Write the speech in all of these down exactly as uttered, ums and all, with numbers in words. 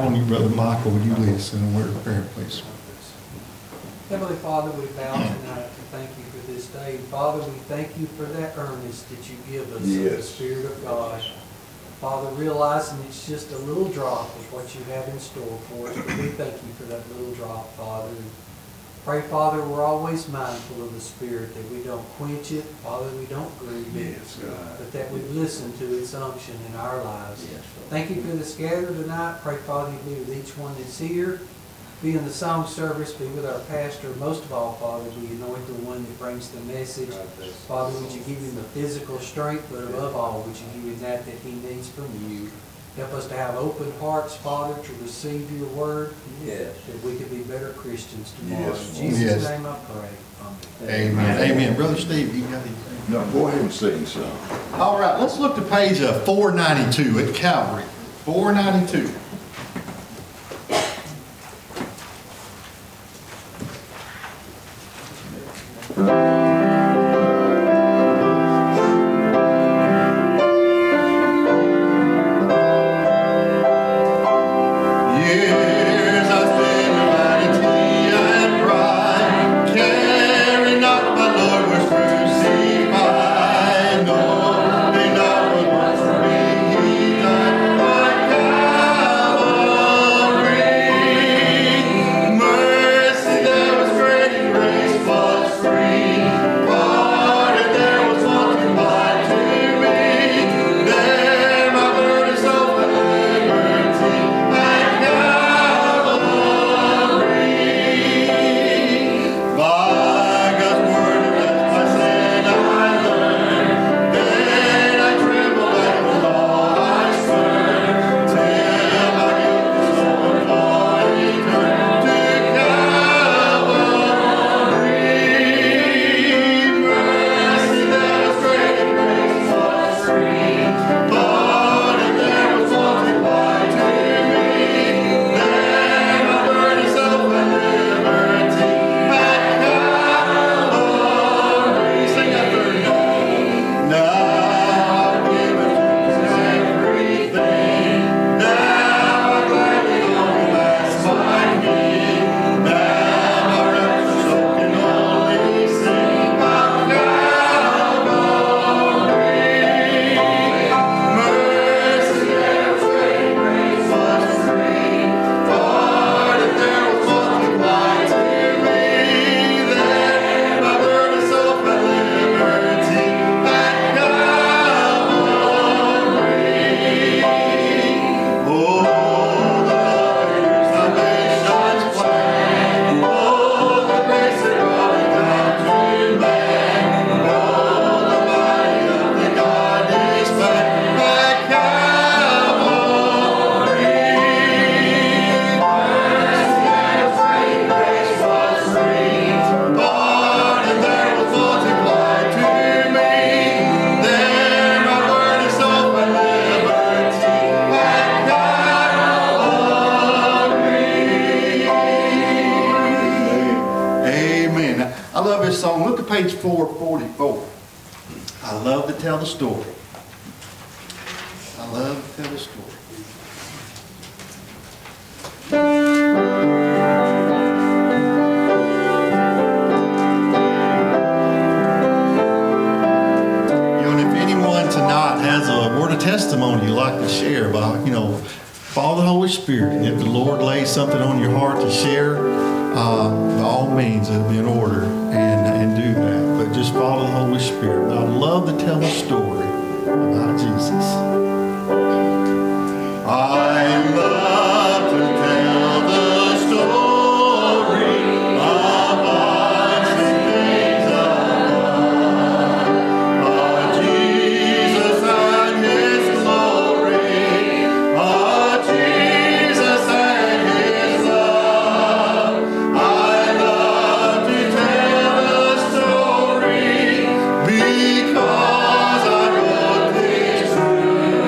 on you, Brother Michael. Would you lead us in a word of prayer, please? Heavenly Father, we bow tonight to thank you for this day. Father, we thank you for that earnest that you give us Yes. of the Spirit of God. Father, realizing it's just a little drop of what you have in store for us, but we thank you for that little drop, Father. And pray, Father, we're always mindful of the Spirit, that we don't quench it, Father, we don't grieve it, Yes, God. but that we listen to its unction in our lives. Yes, Thank you for this gather tonight. Pray, Father, you be with each one that's here. Be in the song service, be with our pastor. Most of all, Father, we anoint the one that brings the message. Father, would you give him the physical strength, but above all, would you give him that that he needs from you? Help us to have open hearts, Father, to receive your word. Yes. That we could be better Christians tomorrow. Yes. In Jesus' Yes. name I pray. Amen. Amen. Amen. Brother Steve, you got anything? No, go ahead and sing some. All right, let's look to page uh, four ninety-two at Calvary. four ninety-two. Page four forty-four. I love to tell the story. I love to tell the story. You know, and if anyone tonight has a word of testimony you'd like to share about, you know, follow the Holy Spirit. And if the Lord lays something on your heart to share, uh, by all means, it'll be in order. And, and do that. But just follow the Holy Spirit. I love to tell a story about Jesus. I love to tell the story of awesome things of Jesus and His glory, of Jesus and His love. I love to tell because I wrote this truth.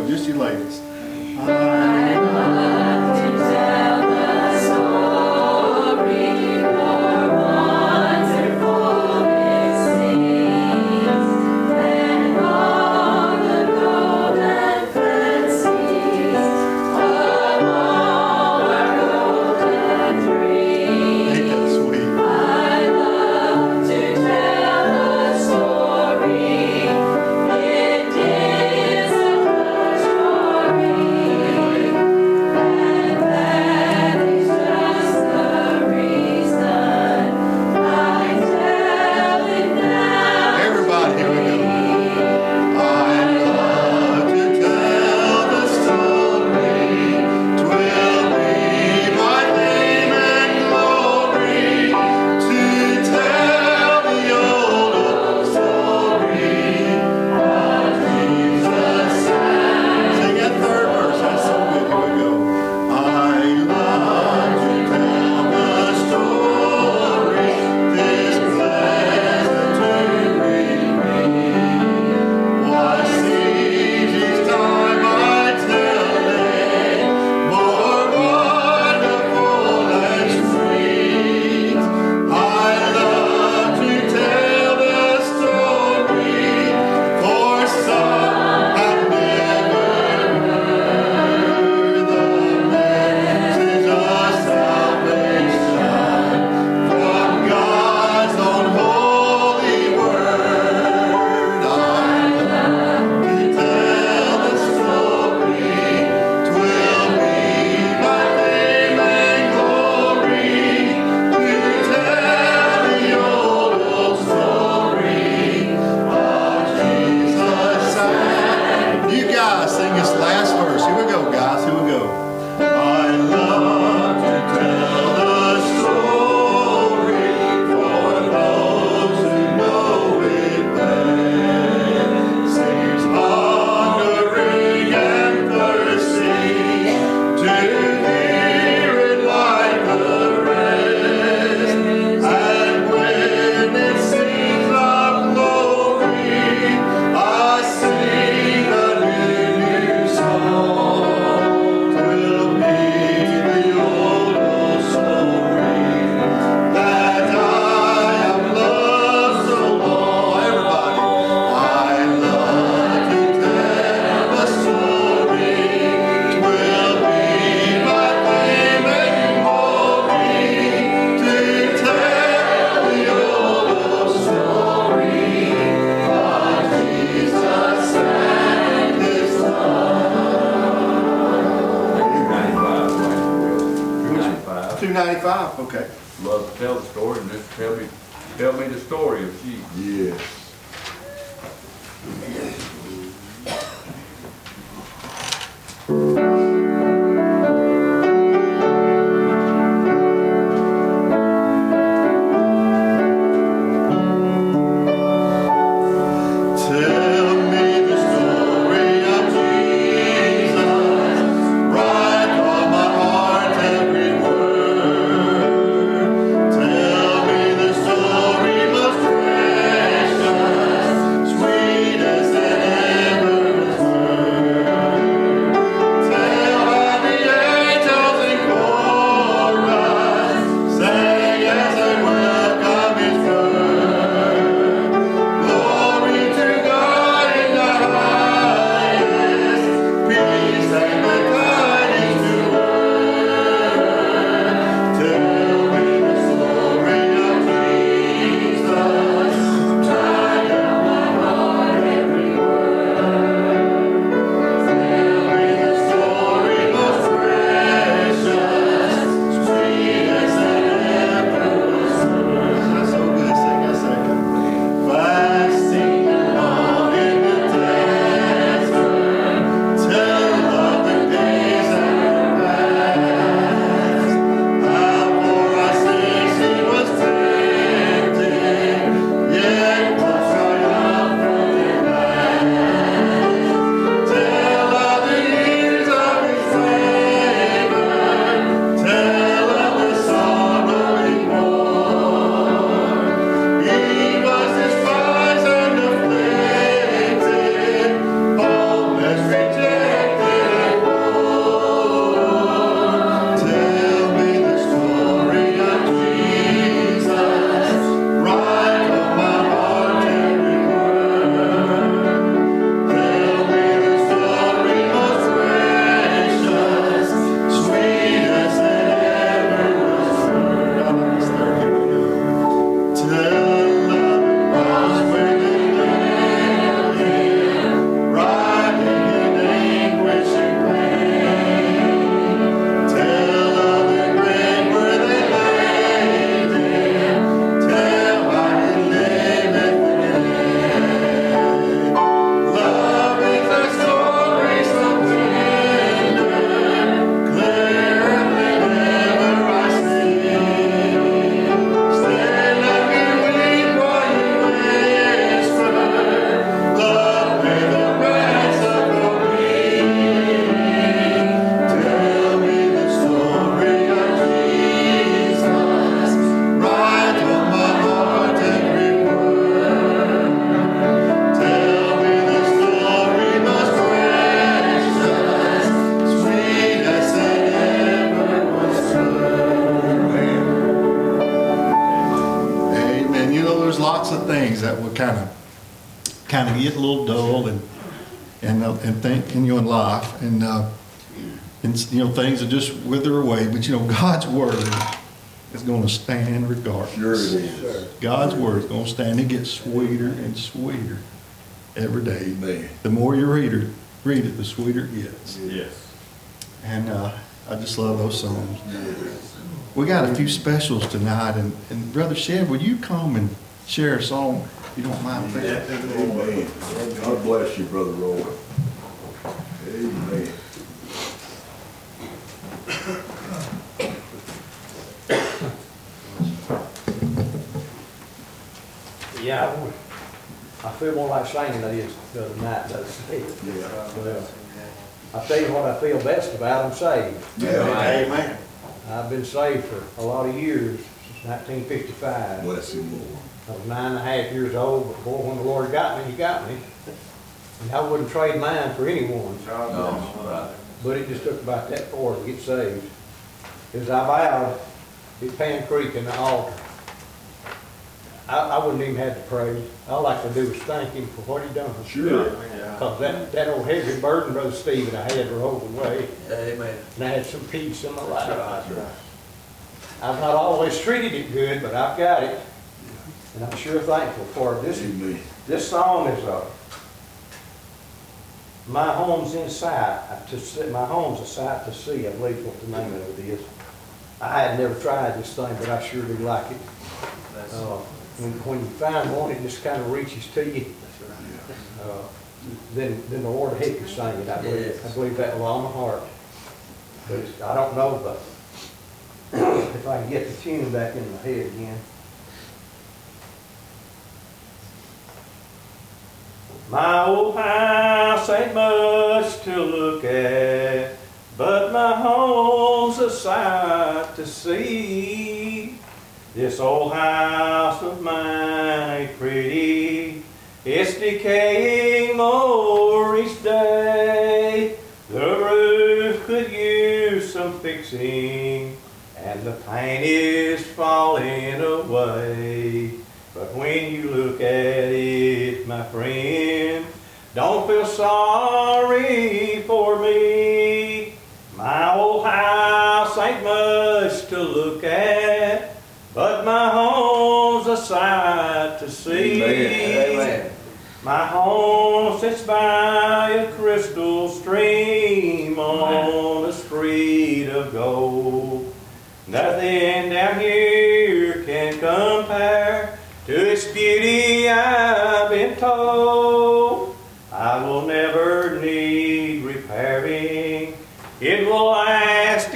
go. Just you ladies. I love to tell the story for wonderful things and all the golden fancies of all our golden dreams. Ain't that sweet? I love to tell the story. It is a good story, and that is just the reason I tell it now. Everybody, here we go. I love to tell the story. 'Twill be my fame and glory to tell the old, old story of Jesus. Sing that third verse. That's so good. Here we go. I love to tell the story. This pleasant to read. What seems each time I tell it more wonderful and sweet. I love to tell the story, for some have never heard the message of salvation from God's own holy word. I love to tell the story. 'Twill be my fame and glory to tell the old, old story of Jesus. And you guys sing this last verse. Here we go, guys. Here we go. I love to tell the story for those who know it best. Seems hungering and thirsty to hear it like the rest. And when it sings of glory, I sing a new, new song. 'Twill be the old, old story that I have loved so long. Everybody, I love to tell the story. 'Twill be my fame and glory to tell the old, old story of Jesus and His two ninety-five. two ninety-five. Okay. Love to tell the story and just tell me, tell me the story of sheep. Yes. Tell me the story of Jesus, write on my heart every word. Tell me the story most precious that would kind of, kind of get a little dull and, and, uh, and think, in your life, and, uh, and, you know, things will just wither away, but you know, God's word is going to stand regardless. Sure it is. God's word is going to stand and get sweeter and sweeter every day. Amen. The more you read it, read it, the sweeter it gets. Yes. And uh, I just love those songs. We got a few specials tonight, and, and Brother Shedd, will you come and share a song, if you don't mind? please? Amen. God bless you, Brother Roy. Amen. Yeah, I would. I feel more like singing than I did the other night, though. Yeah. Well, I tell you what I feel best about, I'm saved. Yeah. Amen. I've been saved for a lot of years, since nineteen fifty-five. Bless him, Lord. I was nine and a half years old, but boy, when the Lord got me, He got me. And I wouldn't trade mine for anyone. No, But it just took about that far to get saved. As I vowed at Pan Creek in the altar, I, I wouldn't even have to pray. All I could do was thank Him for what He done. Sure. Because that, that old heavy burden, Brother Steve, that I had rolled away, Amen. and I had some peace in my life. I've not always treated it good, but I've got it. And I'm sure thankful for it. This, Amen. this song is a, my home's in sight, to see, my home's a sight to see, I believe what the name of it is. I had never tried this thing, but I sure do like it. Uh, when, when you find one, it just kind of reaches to you. Uh, then, then the Lord will help you sing it. I believe, I believe that with all my heart. But it's, I don't know the, if I can get the tune back in my head again. My old house ain't much to look at, but my home's a sight to see. This old house of mine ain't pretty, it's decaying more each day. The roof could use some fixing, and the paint is falling away. But when you look at it, my friend, don't feel sorry for me. My old house ain't much to look at, but my home's a sight to see. Amen. My home sits by a crystal stream on a street of gold. Nothing down here can compare to its beauty, I've been told. I will never need repairing, it will last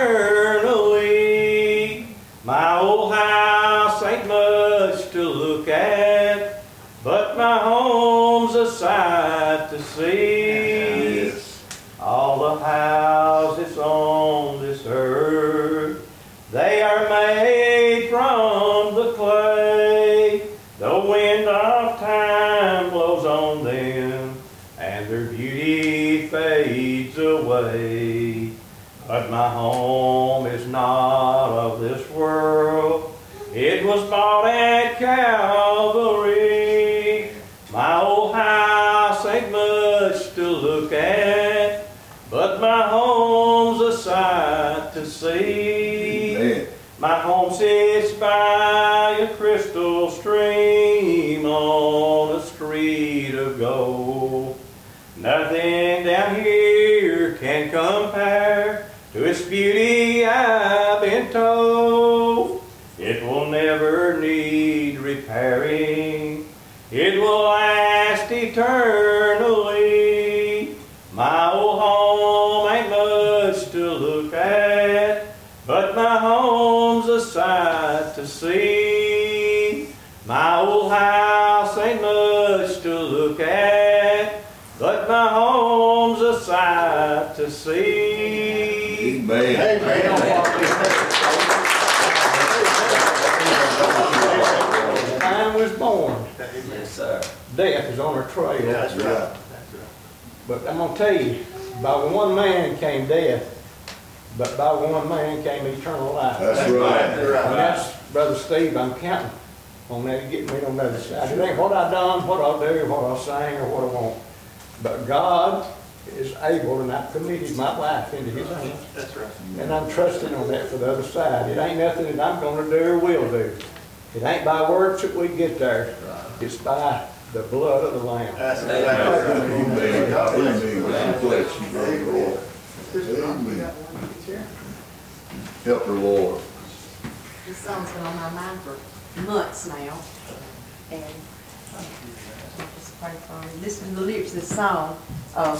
eternally. My old house ain't much to look at, but my home's a sight to see. Yes. All the houses on this earth, they are made from the clay. The wind of time blows on them, and their beauty fades away. But my home is not of this world, it was bought at Calvary. My old house ain't much to look at, but my home's a sight to see. Amen. My home sits by a crystal stream on a street of gold. Nothing down here can compare to its beauty, I've been told. It will never need repairing, it will last eternally. My old home ain't much to look at, but my home's a sight to see. My old house ain't much to look at, but my home's a sight to see. Amen. I was born. Yes, sir. Death is on our trail. That's right. But I'm going to tell you, by one man came death, but by one man came eternal life. That's right. And that's, Brother Steve, I'm counting on there, get me on the other side. It ain't what I done, what I do, what I sing, or what I want. But God is able, and I've committed my life into His hands. That's right. And I'm trusting on that for the other side. It ain't nothing that I'm gonna do or will do. It ain't by works that we get there. It's by the blood of the Lamb. That's Amen. Amen. God bless you, brother Roy. Amen. Help her, Lord. This song's been on my mind for months now, and uh, just pray for me. Listen to the lyrics of this song. Uh,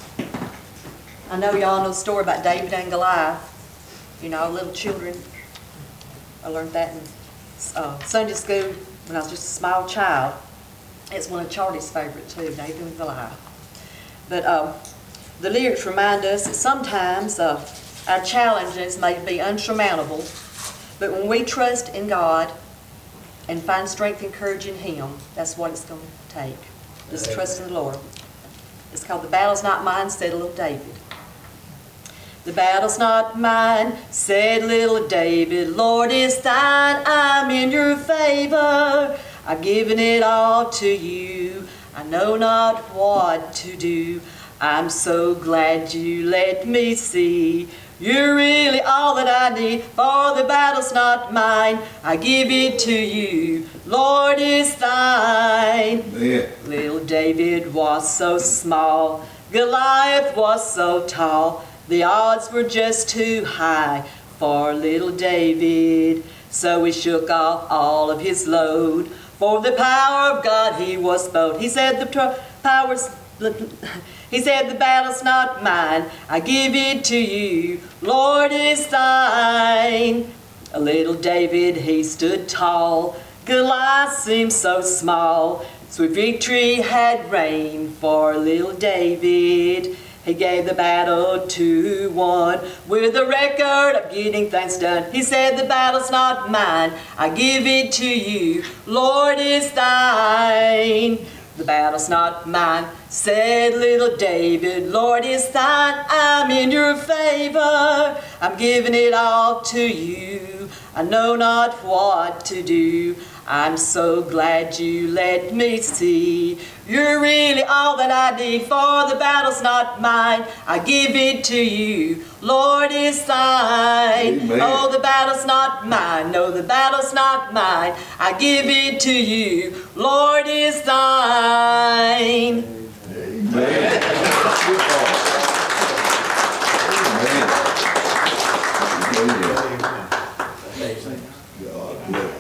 I know y'all know the story about David and Goliath. You know, little children. I learned that in uh, Sunday school when I was just a small child. It's one of Charlie's favorite too, David and Goliath. But uh, the lyrics remind us that sometimes uh, our challenges may be unsurmountable, but when we trust in God and find strength and courage in Him, that's what it's going to take. Just trust in the Lord. It's called "The Battle's Not Mine," said little David. The battle's not mine, said little David. Lord, it's thine. I'm in your favor. I've given it all to you. I know not what to do. I'm so glad you let me see. You're really all that I need, for the battle's not mine. I give it to you. Lord, it's thine. Amen. Little David was so small. Goliath was so tall. The odds were just too high for little David. So he shook off all of his load. For the power of God he was bold. He said the tr- powers... He said, the battle's not mine, I give it to you, Lord, it's thine. A little David, he stood tall, Goliath seemed so small. Sweet victory had reigned for little David. He gave the battle to one with a record of getting things done. He said, the battle's not mine, I give it to you, Lord, it's thine. The battle's not mine, said little David. Lord, it's thine. I'm in your favor. I'm giving it all to you. I know not what to do. I'm so glad you let me see. You're really all that I need, for the battle's not mine. I give it to you. Lord, it's thine. Amen. Oh, the battle's not mine. No, the battle's not mine. I give it to you. Lord, it's thine. Amen. Amen. God bless.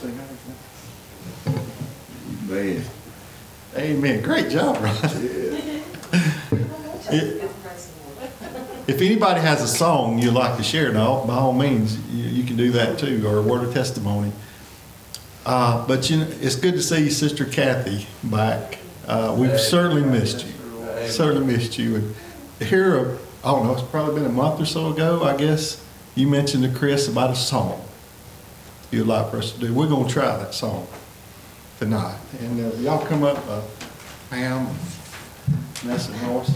Amen. Amen. Great job, Ron. Yeah. It- If anybody has a song you'd like to share, now, by all means, you, you can do that too, or a word of testimony. Uh, but you know, it's good to see Sister Kathy back. Uh, we've certainly missed you. Certainly missed you. And here, uh, I don't know, it's probably been a month or so ago, I guess, you mentioned to Chris about a song you'd like for us to do. We're going to try that song tonight. And uh, y'all come up, uh, Pam, Nessa, and Norris.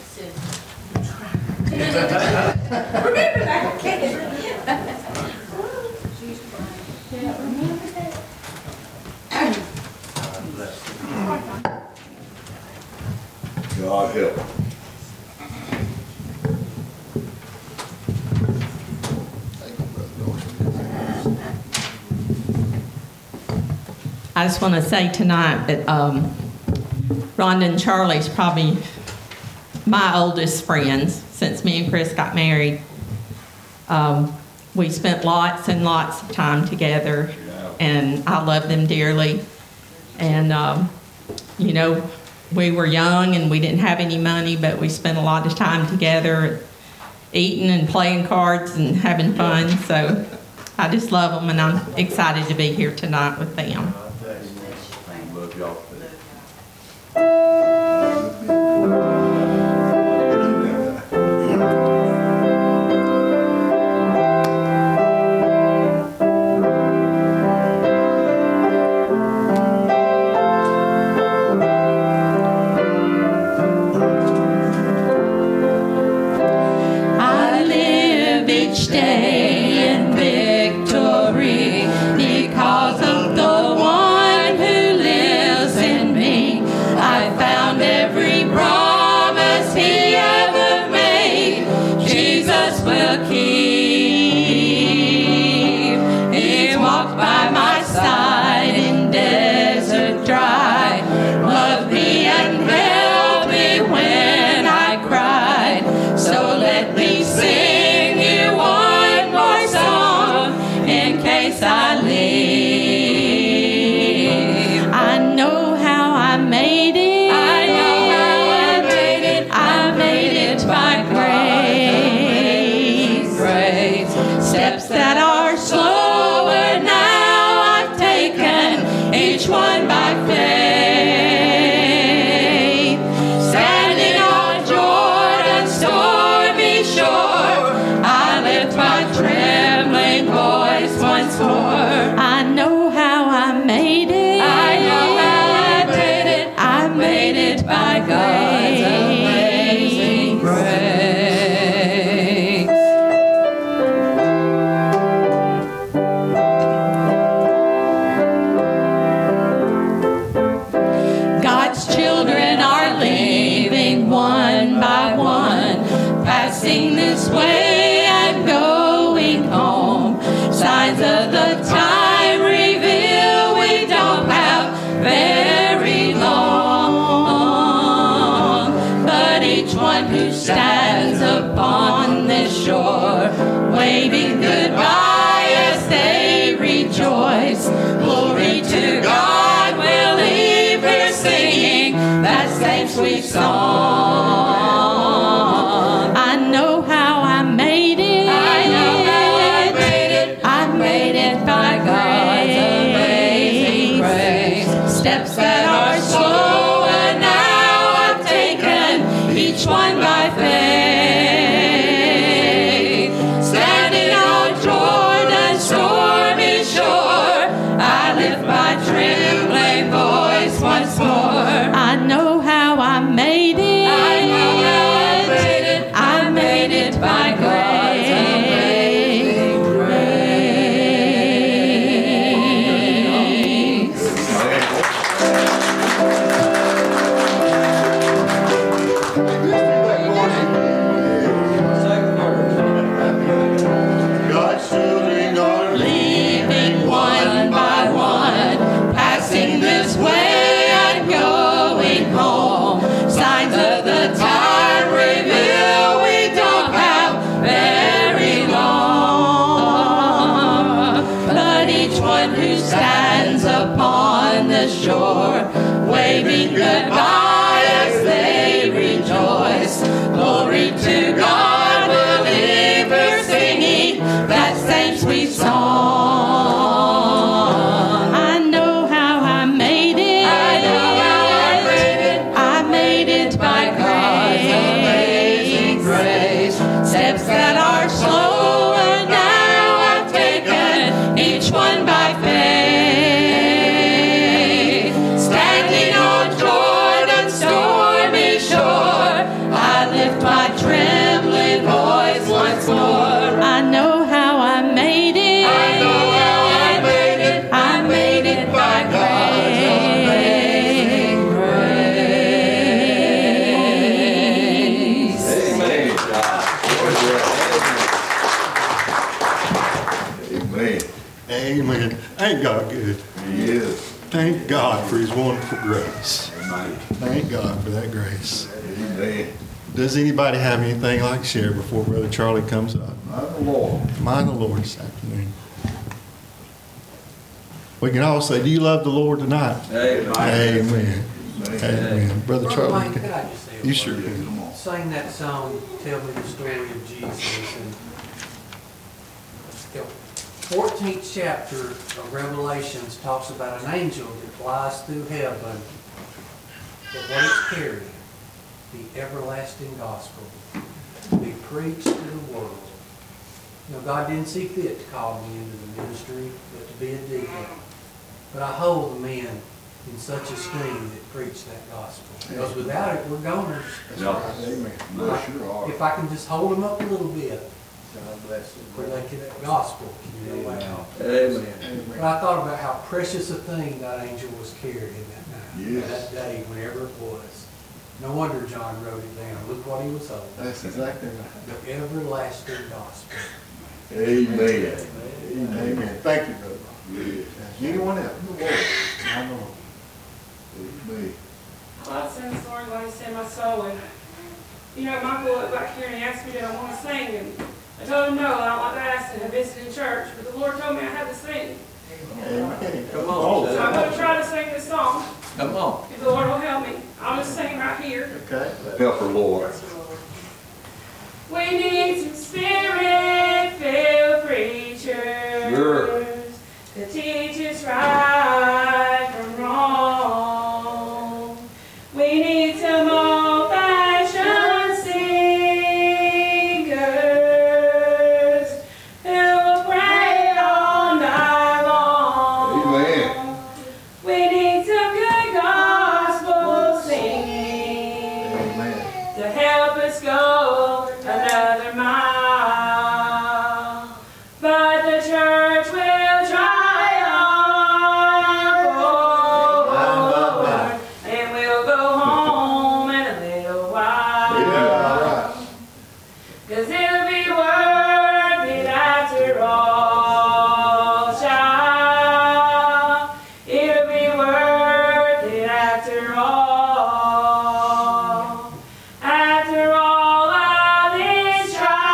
God help. I just want to say tonight that um, Rhonda and Charlie's probably my oldest friends since me and Chris got married. Um, we spent lots and lots of time together, and I love them dearly. And, um, you know, we were young and we didn't have any money, but we spent a lot of time together eating and playing cards and having fun. So I just love them, and I'm excited to be here tonight with them. Love y'all. I live each day in victory because of the one to keep. He walked by my side in desert dry, loved me and held me when I cried. So let me sing you one more song in case I leave. I know how I made it. I know how I made it. I made it by grace. Grace. Steps that are slower now I've taken, each one by faith. Standing on Jordan's stormy shore, I lift my trembling voice once more. I know how I made it. I know how I made it. I made it by God's amazing grace. God's children are leaving one by one, passing this way and going home. Signs of the time reveal we don't have very long. But each one who stands upon this shore, waving goodbye as they rejoice. Glory to God, we'll leave here singing that same sweet song. I know how I made it. I know how I made it. I made it by God's amazing grace. Steps that are slower now I've taken, each one by faith. Standing on Jordan's stormy shore, I lift my trembling voice once more. I know how I made it. I know how I made it. I made it by God's amazing grace. God's children are Leaving one by one, passing this way and going home. Signs of the time reveal we don't have very long. But each one who stands upon the shore, waving goodbye as they rejoice. Glory to God, we'll leave her singing that same sweet song. I know how I made it. I know how I made it. I made it by God's amazing grace. Steps that are slower now I've taken, each one by faith. Standing on Jordan's stormy shore, I lift my trembling voice once more. I know how I made it. I know how I made it. I made it by God's amazing grace. Amen. Amen. Ain't God good? He is. Thank God for his wonderful grace. Amen. Thank God for that grace. Amen. Does anybody have anything like to share before Brother Charlie comes up? My Lord. Mind the Lord this afternoon. We can all say, do you love the Lord tonight? Amen. Amen. Amen. Brother Brother Charlie, Wayne, could I just say a you word? sure can. Come on. Sang that song, Tell Me the Story of Jesus, and the fourteenth chapter of Revelations talks about an angel that flies through heaven, but what it's carrying, the everlasting gospel, to be preached to the world. You know, God didn't see fit to call me into the ministry, but to be a deacon. But I hold the men in such esteem that preach that gospel. Because without it, we're goners. Yeah. Amen. Bless your heart. If I can just hold them up a little bit, where they can, that gospel can go out. Amen. But I thought about how precious a thing that angel was carrying that night, Yes. that day, whenever it was. No wonder John wrote it down. Look what he was told. That's exactly right. The everlasting gospel. Amen. Amen. Thank you, brother. Anyone else? I know. Amen. I like to sing the story like he said my soul. And, you know, Michael went back here and he asked me did I want to sing. And I told him no, I don't like to ask and I visited in church. But the Lord told me I had to sing. Amen. Come on, So I'm going to try to sing this song. come on. If the Lord will help me. I'll just sing right here. Okay. Help her, Lord. We need some spirit-filled preachers Sure. to teach us right from wrong. We need some old-fashioned singers who will pray all night long. Amen. We need some good gospel singing Amen. to help us go another mile. But the church will triumph forward, and we'll go home in a little while. Yeah. 'Cause it'll be worth it after all, child. It'll be worth it after all. After all of these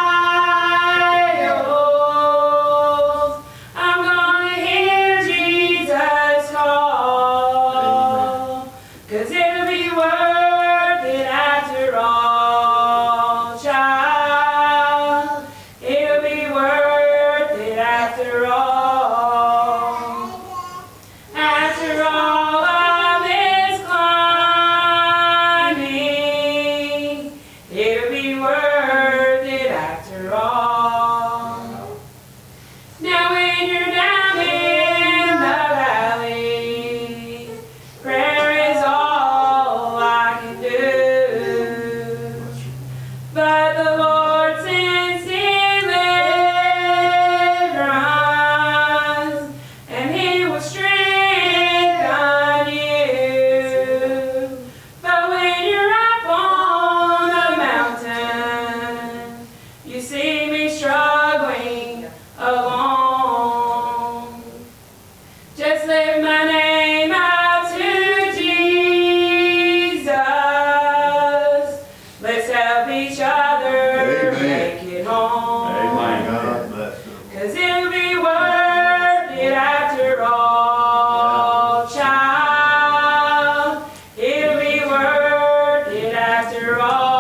trials, I'm gonna hear Jesus call. 'Cause it'll be worth it after all, child. It'll be worth it after all. After all of this climbing, it'll be worth it after all. Now when you're down in the valley, prayer is all I can do. But the Lord sends deliverance, and He will strengthen you. But when you're up on the mountain, you see me struggling alone. Just lift my name out to Jesus. Let's help each other Amen. make it home. Amen. God bless you. 'Cause it'll be worth it after all, child. It'll be worth it after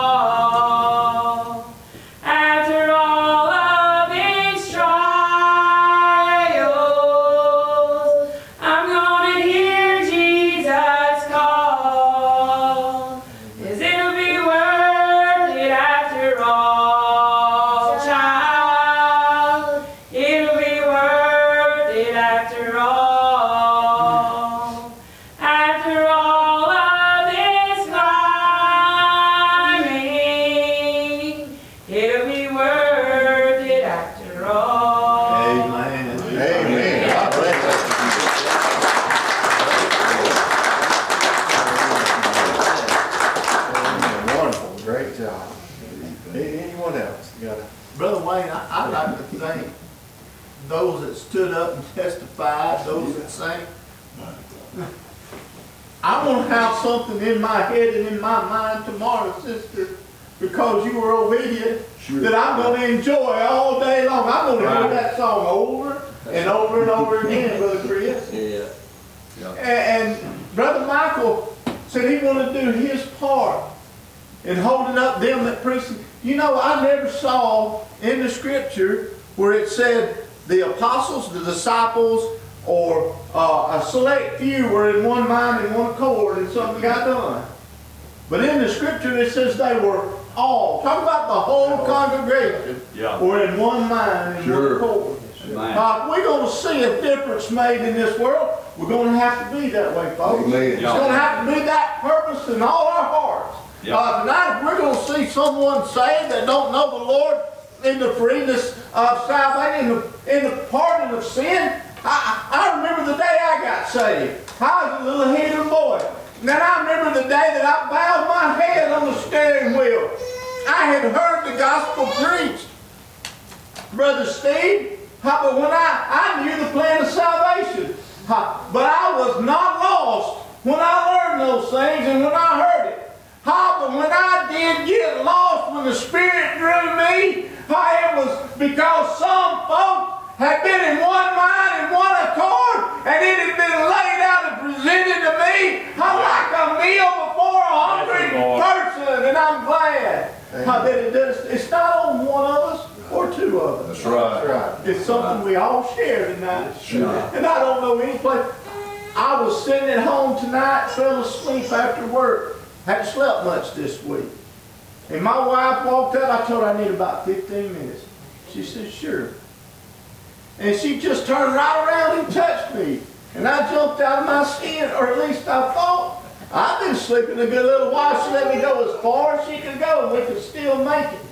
all. After all of these trials, I'm gonna hear Jesus call. 'Cause it'll be worth it after all, child. It'll be worth it after all. After all of this climbing, it'll be worth it after all. Amen. Amen. God bless Amen. Wonderful. Great job. Any- Anyone else? You got a Brother Wayne, I, I'd like to thank those that stood up and testified, those that sang. I want to have something in my head and in my mind tomorrow, sister, because you were obedient, Sure. that I'm going to enjoy all day long. I'm going to hear Right. that song over and over and over again, Brother Chris. Yeah. And, and Brother Michael said he wanted to do his part in holding up them that preach. You know, I never saw in the scripture where it said the apostles, the disciples, or uh, a select few were in one mind and one accord and something got done. But in the scripture it says they were all. Talk about the whole congregation Yeah. were in one mind and Sure. one accord. Amen. Uh, if we're going to see a difference made in this world, we're going to have to be that way, folks. Amen. It's going to have to be that purpose in all our hearts. Yeah. Uh, tonight, if we're going to see someone saved that don't know the Lord in the forgiveness of salvation, in the, in the pardon of sin, I, I remember the day I got saved. I was a little heathen boy. And then I remember the day that I bowed my head on the steering wheel. I had heard the gospel preached. Brother Steve, how, but when I, I knew the plan of salvation. How, but I was not lost when I learned those things and when I heard it. How, but when I did get lost, when the Spirit drew me, how it was because some folks had been in one mind and one accord, and it had been laid out and presented to me how like a meal before a hungry person, and I'm glad how that it does. It's not on one of us or two of us. That's right. It's something we all share tonight. Sure. And I don't know any place. I was sitting at home tonight, fell asleep after work. Hadn't slept much this week. And my wife walked up. I told her I need about fifteen minutes. She said, sure. And she just turned right around and touched me. And I jumped out of my skin, or at least I thought. I've been sleeping a good little while. She let me go as far as she could go, and we could still make it.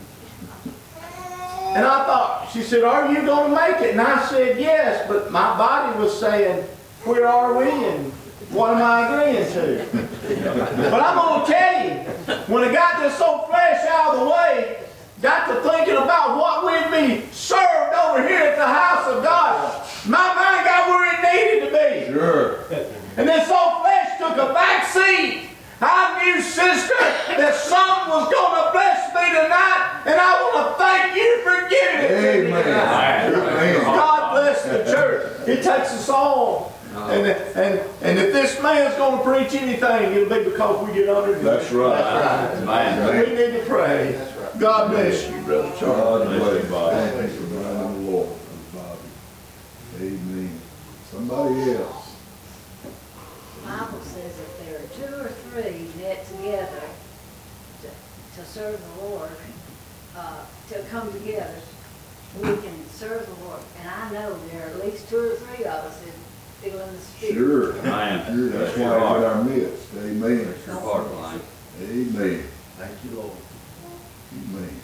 And I thought, she said, are you going to make it? And I said, yes. But my body was saying, where are we? And what am I agreeing to? But I'm going to tell you, when I got this old flesh out of the way, got to thinking about what we'd be served over here at the house of God, my mind got where it needed to be. Sure. And this old flesh took a back seat. I knew, sister, that something was going to bless me tonight, and I want to thank you for giving it to me tonight. Amen. God bless the church. It takes us all. And, and, and if this man's going to preach anything, it'll be because we get under him. That's right. That's right. We need to pray. God bless you, Brother Charles. God bless you, Bobby. Thank you for running the Lord, Bobby. Amen. Somebody else. The Bible says if there are two or three knit together to, to serve the Lord, uh, to come together, we can serve the Lord. And I know there are at least two or three of us that feel in the Spirit. Sure. Amen. Sure. That's why we're in our midst. Amen. That's your part of life. Amen. Thank you, Lord. Amen.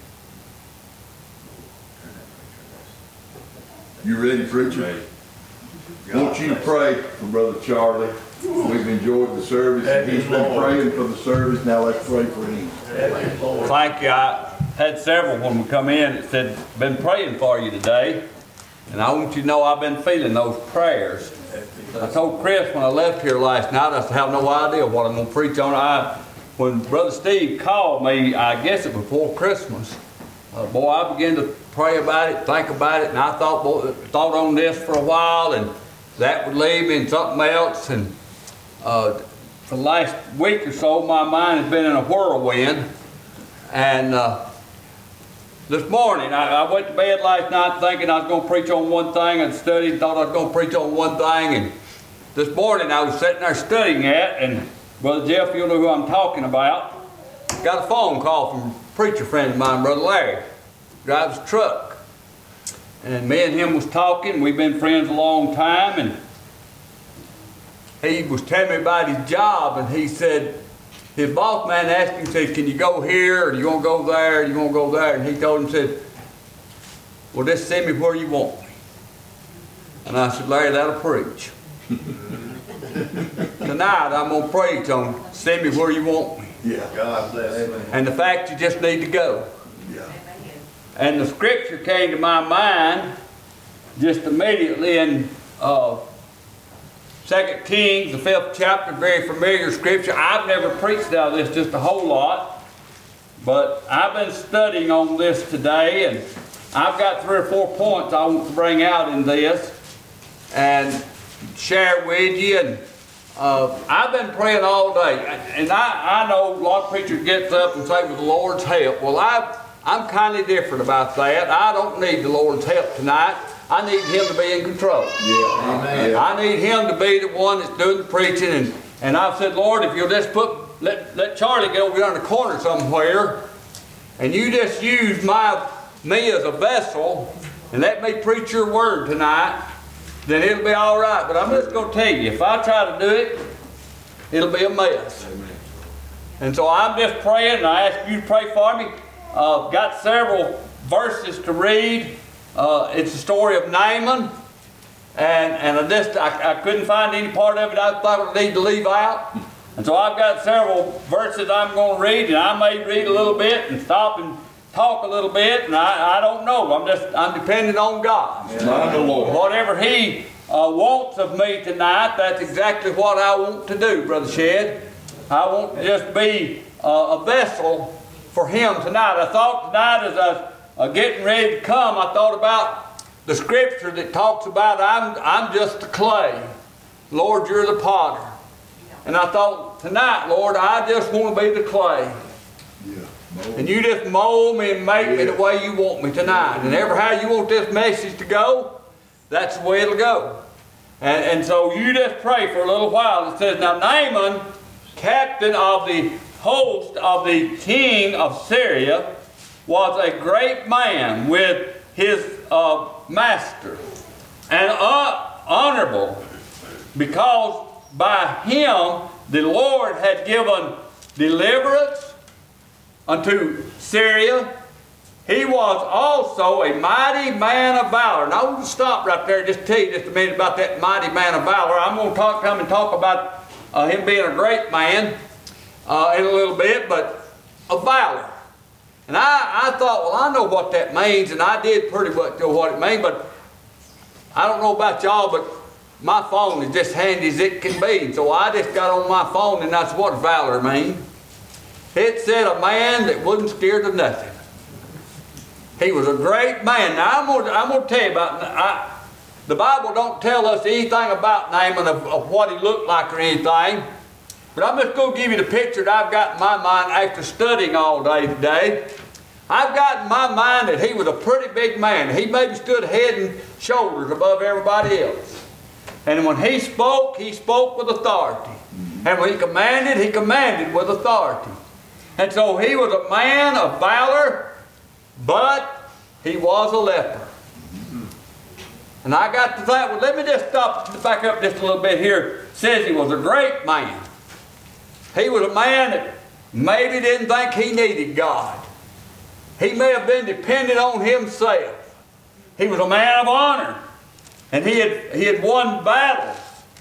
You ready, preacher? Won't you pray for Brother Charlie? We've enjoyed the service. He's been praying for the service. Now let's pray for him. Thank you. I had several when we come in that said, been praying for you today. And I want you to know I've been feeling those prayers. I told Chris when I left here last night, I have no idea what I'm going to preach on. I, when Brother Steve called me, I guess it before Christmas, uh, boy, I began to pray about it, think about it, and I thought, boy, thought on this for a while, and that would lead me in something else. And uh, for the last week or so, my mind has been in a whirlwind. And uh, this morning, I, I went to bed last night thinking I was going to preach on one thing, and studied, thought I was going to preach on one thing. And this morning, I was sitting there studying that, and Brother Jeff, you'll know who I'm talking about, got a phone call from a preacher friend of mine, Brother Larry, drives a truck. And me and him was talking. We've been friends a long time, and he was telling me about his job, and he said, his boss man asked him, said, can you go here, or do you want to go there, or do you want to go there? And he told him, said, well, just send me where you want me. And I said, Larry, that'll preach. Tonight, I'm going to preach on send me where you want me. Yeah. God bless you. And the fact you just need to go. Yeah. And the scripture came to my mind just immediately in uh, Second Kings, the fifth chapter, very familiar scripture. I've never preached out of this just a whole lot, but I've been studying on this today, and I've got three or four points I want to bring out in this and share with you. And uh, I've been praying all day, and I, I know a lot of preachers get up and say, with the Lord's help. Well, I've, I'm kind of different about that. I don't need the Lord's help tonight. I need Him to be in control. Yeah. Amen. I need Him to be the one that's doing the preaching. And, and I've said, Lord, if you'll just put, let, let Charlie get over there in the corner somewhere, and you just use my me as a vessel, and let me preach your word tonight, then it'll be all right. But I'm just going to tell you, if I try to do it, it'll be a mess. Amen. And so I'm just praying, and I ask you to pray for me. I've uh, got several verses to read. Uh, it's the story of Naaman, and and I just I, I couldn't find any part of it I thought I would need to leave out, And so I've got several verses I'm going to read, and I may read a little bit and stop and talk a little bit, and I, I don't know. I'm just, I'm depending on God. Mind the Lord. Whatever He uh, wants of me tonight, that's exactly what I want to do, Brother Shed. I want to just be uh, a vessel for Him tonight. I thought tonight as I was uh, getting ready to come, I thought about the scripture that talks about I'm, I'm just the clay. Lord, you're the potter. And I thought tonight, Lord, I just want to be the clay. Yeah. And you just mold me and make me the way you want me tonight. And ever how you want this message to go, that's the way it'll go. And, and so you just pray for a little while. It says, now Naaman, captain of the host of the king of Syria, was a great man with his uh, master, and uh, honorable, because by him the Lord had given deliverance unto Syria. He was also a mighty man of valor. And I want to stop right there and just tell you just a minute about that mighty man of valor. I'm going to talk, come and talk about uh, him being a great man uh, in a little bit, but of valor. And I, I thought, well, I know what that means, and I did pretty much know what it means, but I don't know about y'all, but my phone is just handy as it can be. So I just got on my phone, and that's what valor means. It said a man that wasn't scared of nothing. He was a great man. Now, I'm going to, I'm going to tell you about, I, the Bible don't tell us anything about Naaman of, of what he looked like or anything. But I'm just going to give you the picture that I've got in my mind after studying all day today. I've got in my mind that he was a pretty big man. He maybe stood head and shoulders above everybody else. And when he spoke, he spoke with authority. And when he commanded, he commanded with authority. And so he was a man of valor, but he was a leper. And I got to think, well, let me just stop, back up just a little bit here. It says he was a great man. He was a man that maybe didn't think he needed God. He may have been dependent on himself. He was a man of honor. And he had, he had won battles.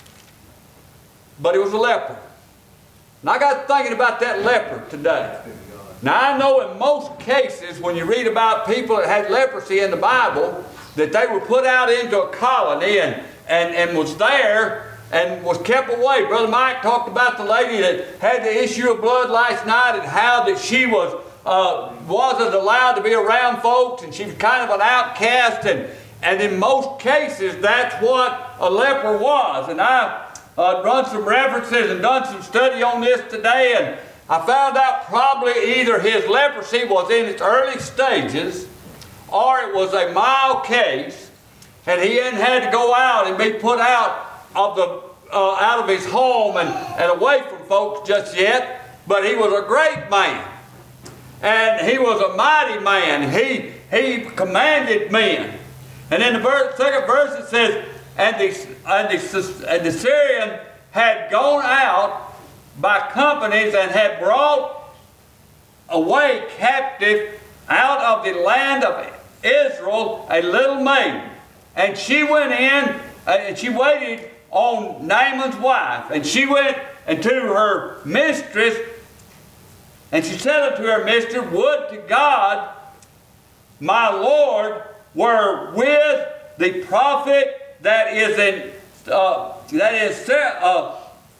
But he was a leper. And I got thinking about that leper today. Now I know in most cases when you read about people that had leprosy in the Bible, that they were put out into a colony and, and, and was there and was kept away. Brother Mike talked about the lady that had the issue of blood last night and how that she was, uh, wasn't allowed to be around folks, and she was kind of an outcast, and, and in most cases that's what a leper was. And I uh, run some references and done some study on this today, and I found out probably either his leprosy was in its early stages or it was a mild case, and he hadn't had to go out and be put out of the uh, out of his home and, and away from folks just yet. But he was a great man, and he was a mighty man. He he commanded men. And in the verse, second verse it says, and the and the, and the Syrian had gone out by companies and had brought away captive out of the land of Israel a little maid. And she went in uh, and she waited on Naaman's wife. And she went unto her mistress, and she said unto her mistress, would to God my Lord were with the prophet that is in uh, that is uh,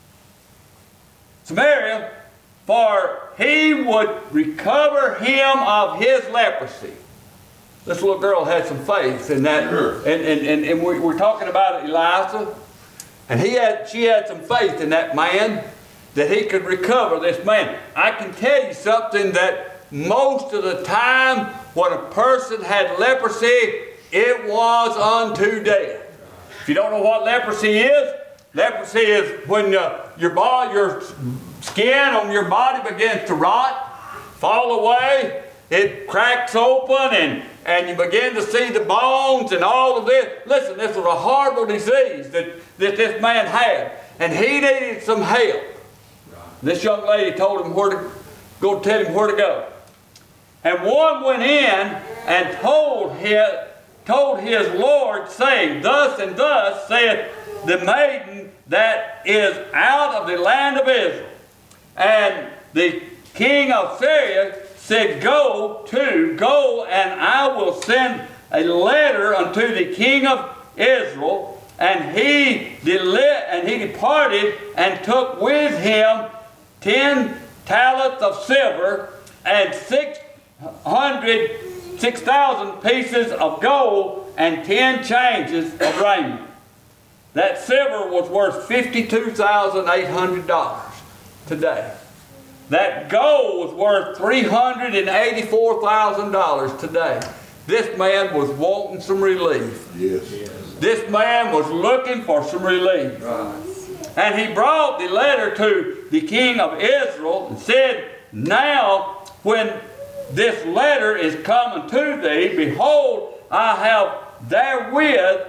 Samaria, for he would recover him of his leprosy. This little girl had some faith in that. Sure. And, and, and, and we, we're talking about Eliza. And he had, she had some faith in that man that he could recover this man. I can tell you something, that most of the time when a person had leprosy, it was unto death. If you don't know what leprosy is, leprosy is when uh, your body, your skin on your body begins to rot, fall away, it cracks open, and, and you begin to see the bones and all of this. Listen, this was a horrible disease that, that this man had, and he needed some help. This young lady told him where to go, tell him where to go. And one went in and told his, told his Lord, saying, thus and thus saith the maiden that is out of the land of Israel. And the king of Syria said, Go to, go, and I will send a letter unto the king of Israel. And he, deli- and he departed and took with him ten talents of silver and six hundred, six thousand pieces of gold and ten changes of raiment. That silver was worth fifty-two thousand eight hundred dollars today. That gold was worth three hundred eighty-four thousand dollars today. This man was wanting some relief. Yes. This man was looking for some relief. Right. And he brought the letter to the king of Israel and said, Now, when this letter is coming to thee, behold, I have therewith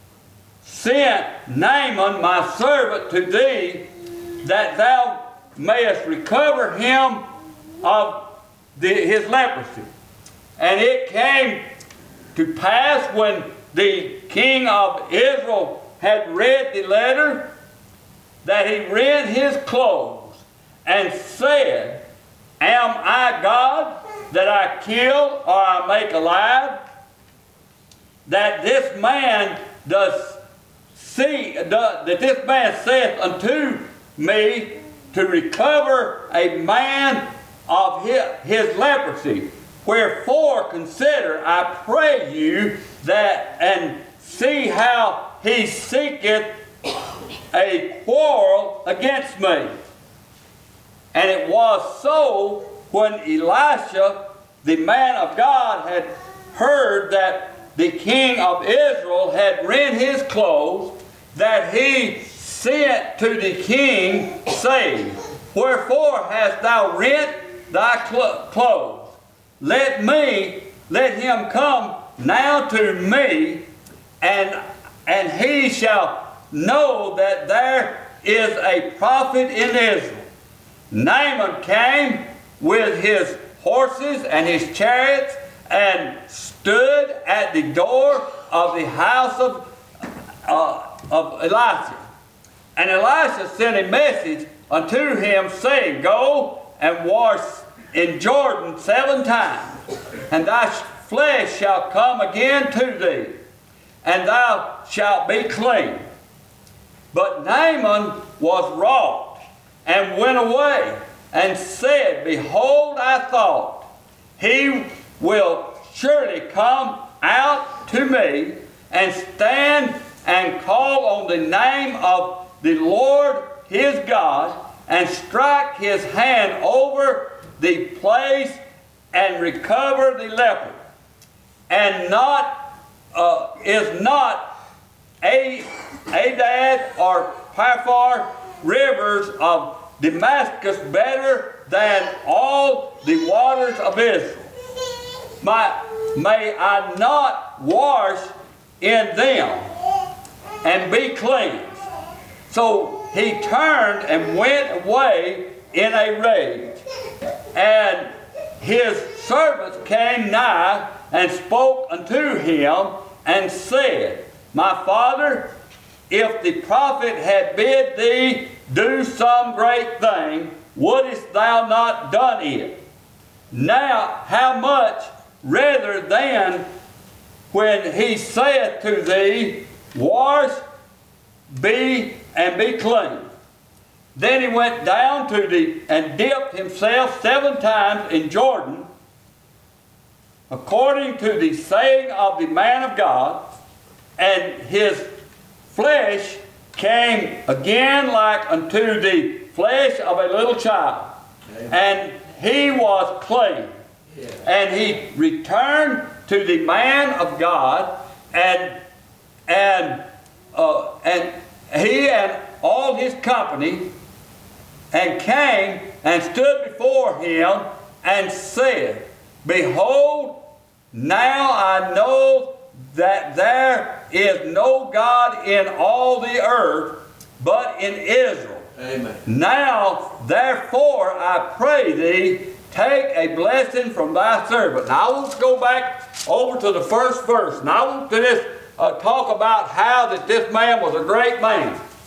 sent Naaman my servant to thee, that thou mayest recover him of the, his leprosy. And it came to pass when the king of Israel had read the letter, that he rent his clothes and said, Am I God that I kill or I make alive? That this man does see, does, that this man saith unto me to recover a man of his, his leprosy. Wherefore consider, I pray you, that and see how he seeketh a quarrel against me. And it was so, when Elisha, the man of God, had heard that the king of Israel had rent his clothes, that he sent to the king, saying, Wherefore hast thou rent thy cl- clothes? Let me, let him come now to me, and, and he shall know that there is a prophet in Israel. Naaman came with his horses and his chariots and stood at the door of the house of, uh, of Elisha. And Elisha sent a message unto him, saying, Go and wash in Jordan seven times, and thy flesh shall come again to thee, and thou shalt be clean. But Naaman was wroth, and went away, and said, Behold, I thought, he will surely come out to me, and stand and call on the name of the Lord his God, and strike his hand over the place, and recover the leper. And not uh, is not a Adad or Paphar rivers of Damascus better than all the waters of Israel? My, may I not wash in them and be cleansed? So he turned and went away in a rage. And his servants came nigh and spoke unto him and said, My father, if the prophet had bid thee do some great thing, wouldest thou not done it? Now how much rather than when he saith to thee, Wash, be, and be clean. Then he went down to the, and dipped himself seven times in Jordan, according to the saying of the man of God, and his flesh came again like unto the flesh of a little child. Amen. And he was clean. Yeah. And he returned to the man of God, and and uh, and he and all his company, and came and stood before him and said, Behold, now I know that there is no God in all the earth but in Israel. Amen. Now, therefore, I pray thee, take a blessing from thy servant. Now, I want to go back over to the first verse. Now, I want to just uh, talk about how that this man was a great man.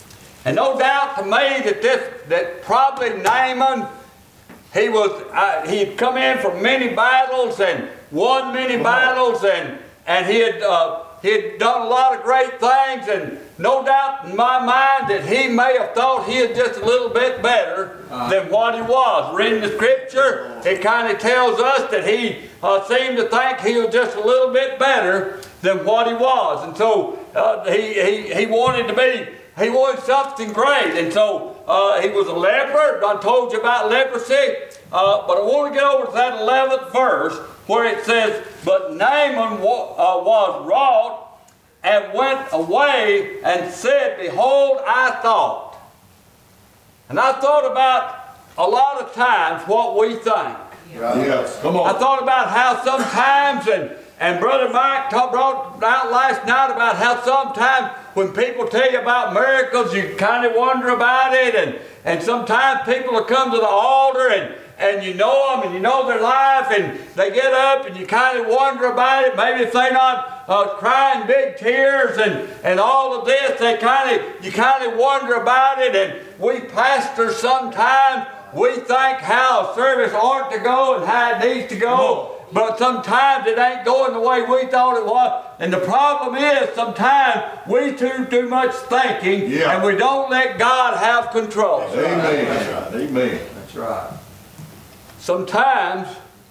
And no doubt to me that this, that probably Naaman, he was, uh, he'd come in from many battles and won many battles, and and he had uh, he had done a lot of great things, and no doubt in my mind that he may have thought he was just a little bit better than what he was. Reading the scripture, it kind of tells us that he uh, seemed to think he was just a little bit better than what he was, and so uh, he, he he wanted to be. He wanted something great, and so uh, he was a leper. I told you about leprosy, uh, but I want to get over to that eleventh verse where it says, "But Naaman wa- uh, was wroth and went away and said, Behold, I thought." And I thought about a lot of times what we think. Yes, come on. I thought about how sometimes, and, and Brother Mike talk, brought out last night about how sometimes when people tell you about miracles, you kind of wonder about it, and, and sometimes people will come to the altar and, and you know them and you know their life, and they get up and you kind of wonder about it. Maybe if they're not uh, crying big tears and, and all of this, they kind of you kind of wonder about it. And we pastors sometimes, we think how a service ought to go and how it needs to go. But sometimes it ain't going the way we thought it was. And the problem is sometimes we do too much thinking, yeah. and we don't let God have control. Amen. That's right. Amen. That's right. Sometimes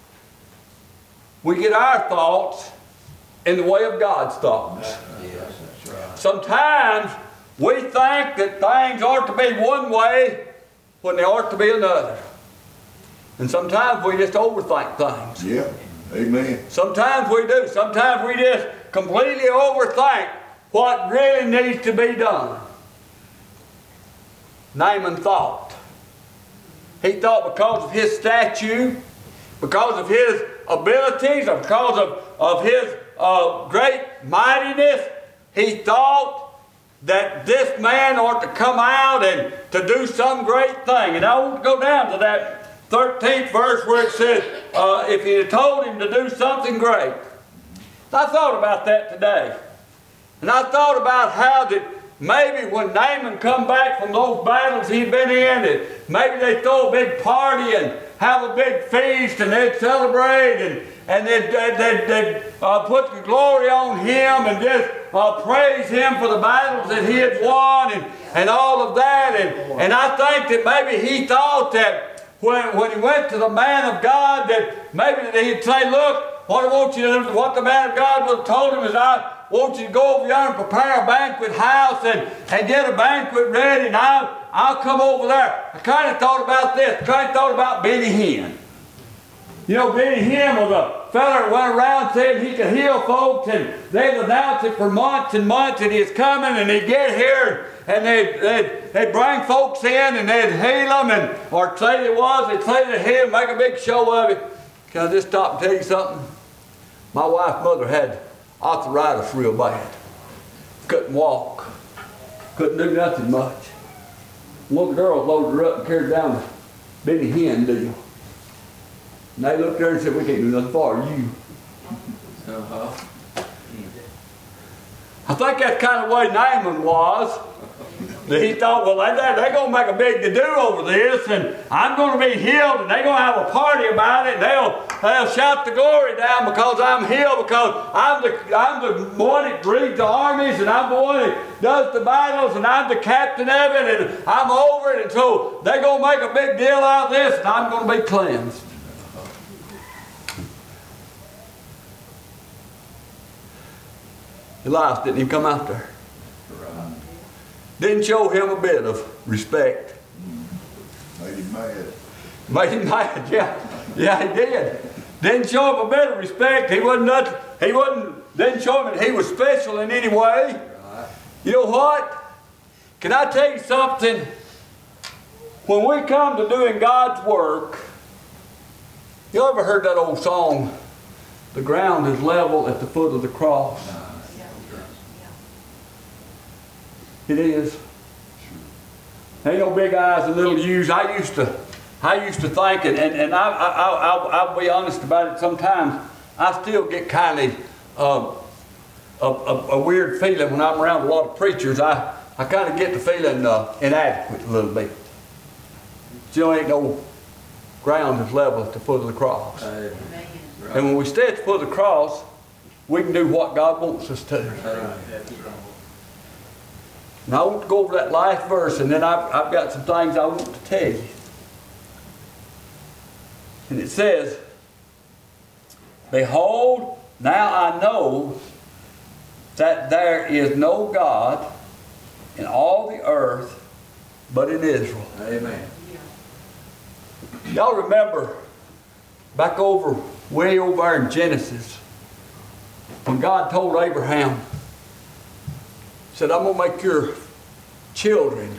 we get our thoughts in the way of God's thoughts. Yes, that's right. Sometimes we think that things ought to be one way when they ought to be another. And sometimes we just overthink things. Yeah. Amen. Sometimes we do. Sometimes we just completely overthink what really needs to be done. Naaman thought. He thought because of his statue, because of his abilities, or because of, of his uh, great mightiness, he thought that this man ought to come out and to do some great thing. And I want to go down to that thirteenth verse where it says, uh, if he had told him to do something great. I thought about that today. And I thought about how that maybe when Naaman come back from those battles he'd been in, and maybe they throw a big party and have a big feast and they'd celebrate and, and they'd, they'd, they'd uh, put the glory on him and just uh, praise him for the battles that he had won and, and all of that. And, and I think that maybe he thought that When, when he went to the man of God, that maybe he'd say, look, what I want you to do, what the man of God would have told him is, I want you to go over there and prepare a banquet house and, and get a banquet ready, and I'll, I'll come over there. I kind of thought about this. I kind of thought about Benny Hinn. You know, Benny Hinn was a fella that went around saying he could heal folks, and they'd announce it for months and months that he's coming, and he'd get here, and they'd, they'd, they'd bring folks in, and they'd heal them, and, or say they was, they'd say they healed, make a big show of it. Can I just stop and tell you something? My wife's mother had arthritis real bad. Couldn't walk. Couldn't do nothing much. One of the girls loaded her up and carried her down to Benny Hinn deal. And they looked at her and said, we can't do nothing for you. Uh-huh. I think that's kind of the way Naaman was. That he thought, well, they're they going to make a big to-do over this, and I'm going to be healed, and they're going to have a party about it, and they'll, they'll shout the glory down because I'm healed, because I'm the, I'm the one that leads the armies, and I'm the one that does the battles, and I'm the captain of it, and I'm over it, and so they're going to make a big deal out of this, and I'm going to be cleansed. Elias didn't even come out there. Didn't show him a bit of respect. Made him mad. Made him mad, yeah. Yeah, he did. Didn't show him a bit of respect. He wasn't nothing. He wasn't, didn't show him that he was special in any way. You know what? Can I tell you something? When we come to doing God's work, you ever heard that old song, the ground is level at the foot of the cross? It is. Ain't no big eyes and little U's. I used to, I used to think, and, and, and I, I, I, I'll be honest about it sometimes, I still get kind of uh, a, a, a weird feeling when I'm around a lot of preachers. I, I kind of get the feeling uh, inadequate a little bit. Still ain't no ground is level at the foot of the cross. Amen. And when we stay at the foot of the cross, we can do what God wants us to. And I want to go over that last verse, and then I've, I've got some things I want to tell you. And it says, "Behold, now I know that there is no God in all the earth but in Israel." Amen. Y'all remember back over, way over there in Genesis, when God told Abraham, said, "I'm going to make your children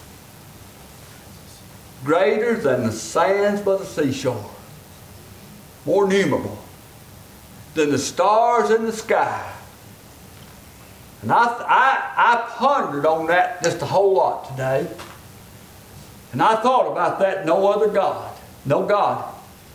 greater than the sands by the seashore, more numerable than the stars in the sky." And I, I, I pondered on that just a whole lot today. And I thought about that, no other God, no God.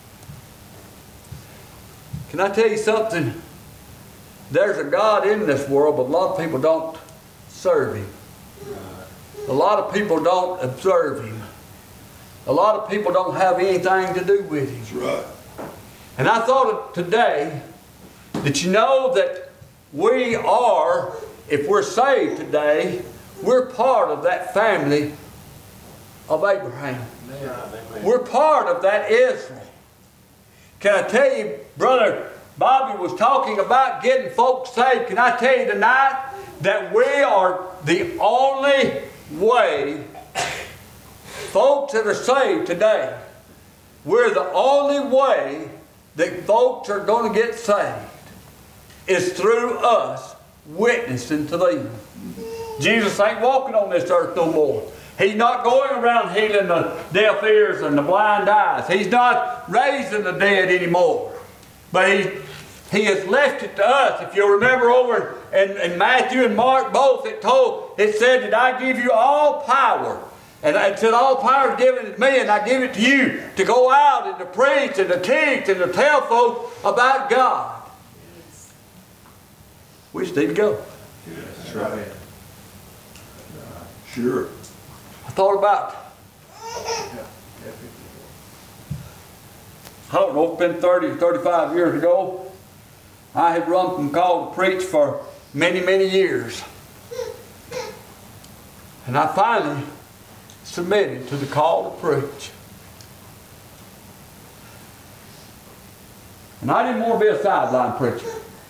Can I tell you something? There's a God in this world, but a lot of people don't serve Him. A lot of people don't observe Him. A lot of people don't have anything to do with Him. That's right. And I thought today that you know that we are, if we're saved today, we're part of that family of Abraham. We're part of that Israel. Can I tell you, Brother Bobby was talking about getting folks saved. Can I tell you tonight that we are the only way folks that are saved today, we're the only way that folks are going to get saved is through us witnessing to them. Jesus ain't walking on this earth no more. He's not going around healing the deaf ears and the blind eyes. He's not raising the dead anymore. But he, he has left it to us. If you'll remember over in, in Matthew and Mark both, it told, it said that I give you all power. And it said all power is given to me, and I give it to you to go out and to preach and to teach and to tell folks about God. We just need to go. That's right. Sure. I thought about, I don't know, it's been thirty or thirty-five years ago. I had run from call to preach for many, many years. And I finally submitted to the call to preach. And I didn't want to be a sideline preacher.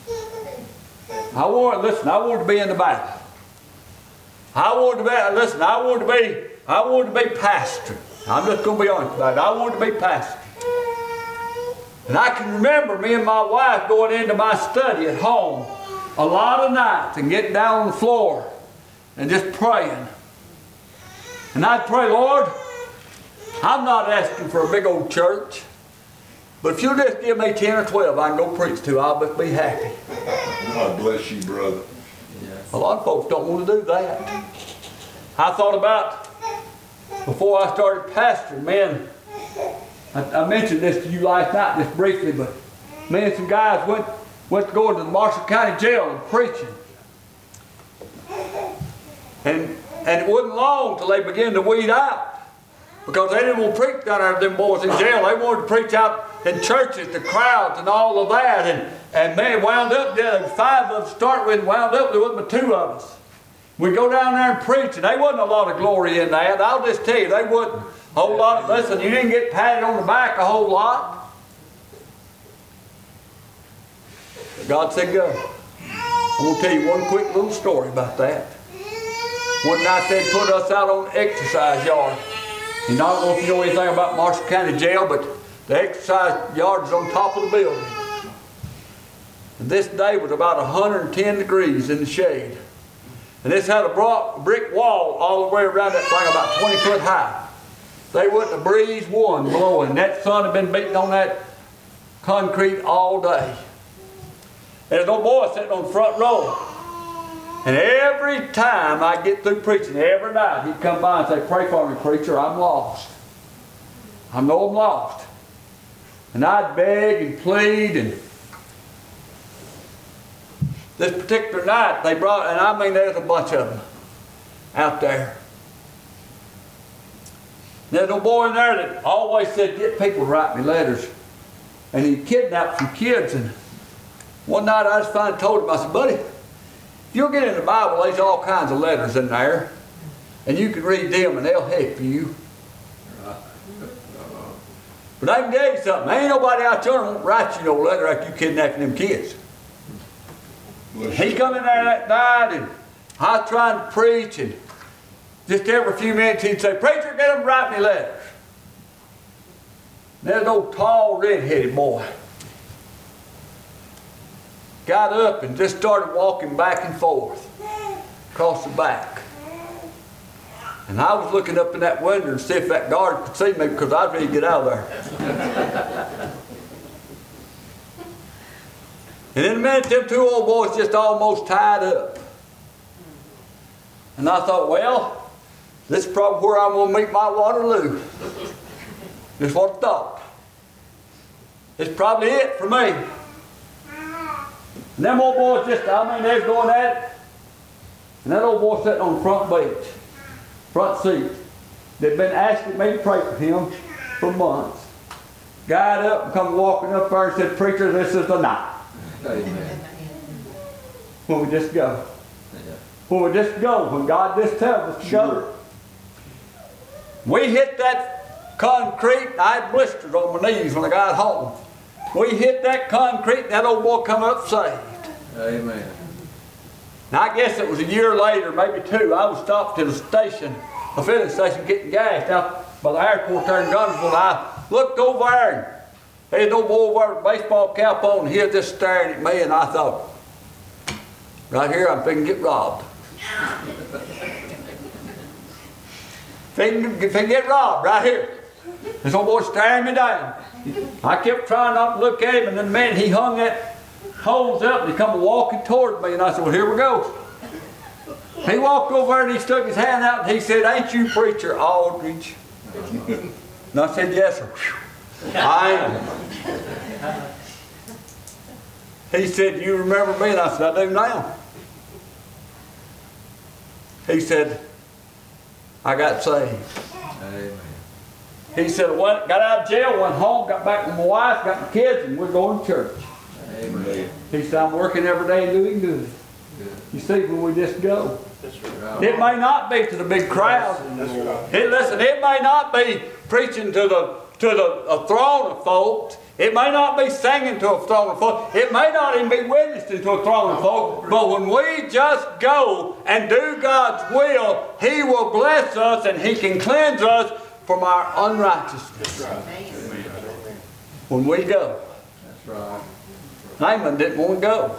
I wanted, listen, I wanted to be in the battle. I wanted to be, listen, I wanted to be, I wanted to be pastor. I'm just going to be honest about it. I wanted to be pastor. And I can remember me and my wife going into my study at home a lot of nights and getting down on the floor and just praying. And I'd pray, Lord, I'm not asking for a big old church, but if you'll just give me ten or twelve I can go preach to, I'll just be happy. God bless you, brother. A lot of folks don't want to do that. I thought about, before I started pastoring, man, I, I mentioned this to you last night just briefly, but me and some guys went, went to go into the Marshall County Jail and preaching. And, and it wasn't long till they began to weed out, because they didn't want to preach down there with them boys in jail. They wanted to preach out in churches, the crowds and all of that. And, and man, wound up, there was five of us start with, wound up, there wasn't but two of us. We'd go down there and preach, and there wasn't a lot of glory in that. I'll just tell you, they wasn't a whole lot. Listen, you didn't get patted on the back a whole lot. God said go. I'm going to tell you one quick little story about that. One night they put us out on the exercise yard. And I don't know if you know anything about Marshall County Jail, but the exercise yard is on top of the building. And this day was about one hundred ten degrees in the shade. And this had a brick wall all the way around that thing, about twenty foot high. They wasn't a breeze one blowing. That sun had been beating on that concrete all day. There's no boy sitting on the front row. And every time I get through preaching, every night he'd come by and say, "Pray for me, preacher, I'm lost. I know I'm lost." And I'd beg and plead. And this particular night they brought, and I mean there's a bunch of them. out there. There's a boy in there that always said, get people to write me letters. And he kidnapped some kids. And one night I just finally told him, I said, buddy, if you'll get in the Bible, there's all kinds of letters in there. And you can read them and they'll help you. But I can tell you something, ain't nobody out there won't write you no letter after you kidnapping them kids. He come in there that night and I was trying to preach, and just every few minutes he'd say, preacher, get them to write me letters. And there's an old tall red-headed boy. Got up and just started walking back and forth across the back. And I was looking up in that window to see if that guard could see me because I was ready to get out of there. And in a minute, them two old boys just almost tied up. And I thought, well, this is probably where I'm going to meet my Waterloo. That's what I thought. It's probably it for me. And them old boys just, I mean, they was going at it. And that old boy sitting on the front bench, front seat, they'd been asking me to pray for him for months. Got up and come walking up there and said, preacher, this is the night. Amen. When we just go. When we just go, when God just tells us to go. We hit that concrete, I had blisters on my knees when I got home. We hit that concrete and that old boy come up saved. Amen. Now I guess it was a year later, maybe two, I was stopped at a station, a filling station getting gas out by the airport there in Gunnersville. I looked over there and there's no boy over with a baseball cap on, and he was just staring at me, and I thought, right here I'm finna get robbed. finna, finna get robbed right here. This old boy staring me down. I kept trying not to look at him, and then man, he hung that hose up and he come walking toward me, and I said, well, here we go. He walked over there and he stuck his hand out and he said, ain't you preacher Aldridge? And I said, yes, sir. I am. He said, you remember me? And I said, I do now. He said, I got saved. Amen. He said, I went, got out of jail, went home, got back with my wife, got my kids, and we're going to church. Amen. He said, I'm working every day and doing good. Good. You see, when we just go. That's right. It may not be to the big crowd. That's right. It, listen, it may not be preaching to the to the a throng of folks. It may not be singing to a throng of folks. It may not even be witnessing to a throng of folks. But when we just go and do God's will, He will bless us and He can cleanse us from our unrighteousness. That's right. When we go. That's right. Naaman didn't want to go.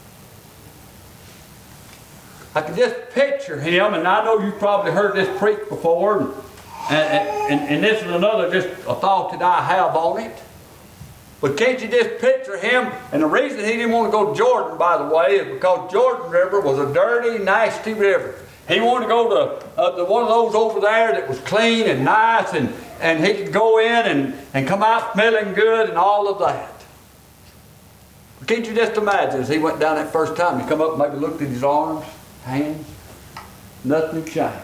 I can just picture him, and I know you've probably heard this preached before, and, and, and, and this is another just a thought that I have on it. But can't you just picture him? And the reason he didn't want to go to Jordan, by the way, is because Jordan River was a dirty, nasty river. He wanted to go to, uh, to one of those over there that was clean and nice, and, and he could go in and, and come out smelling good and all of that. But can't you just imagine as he went down that first time, he come up and maybe looked at his arms, hands, nothing had changed.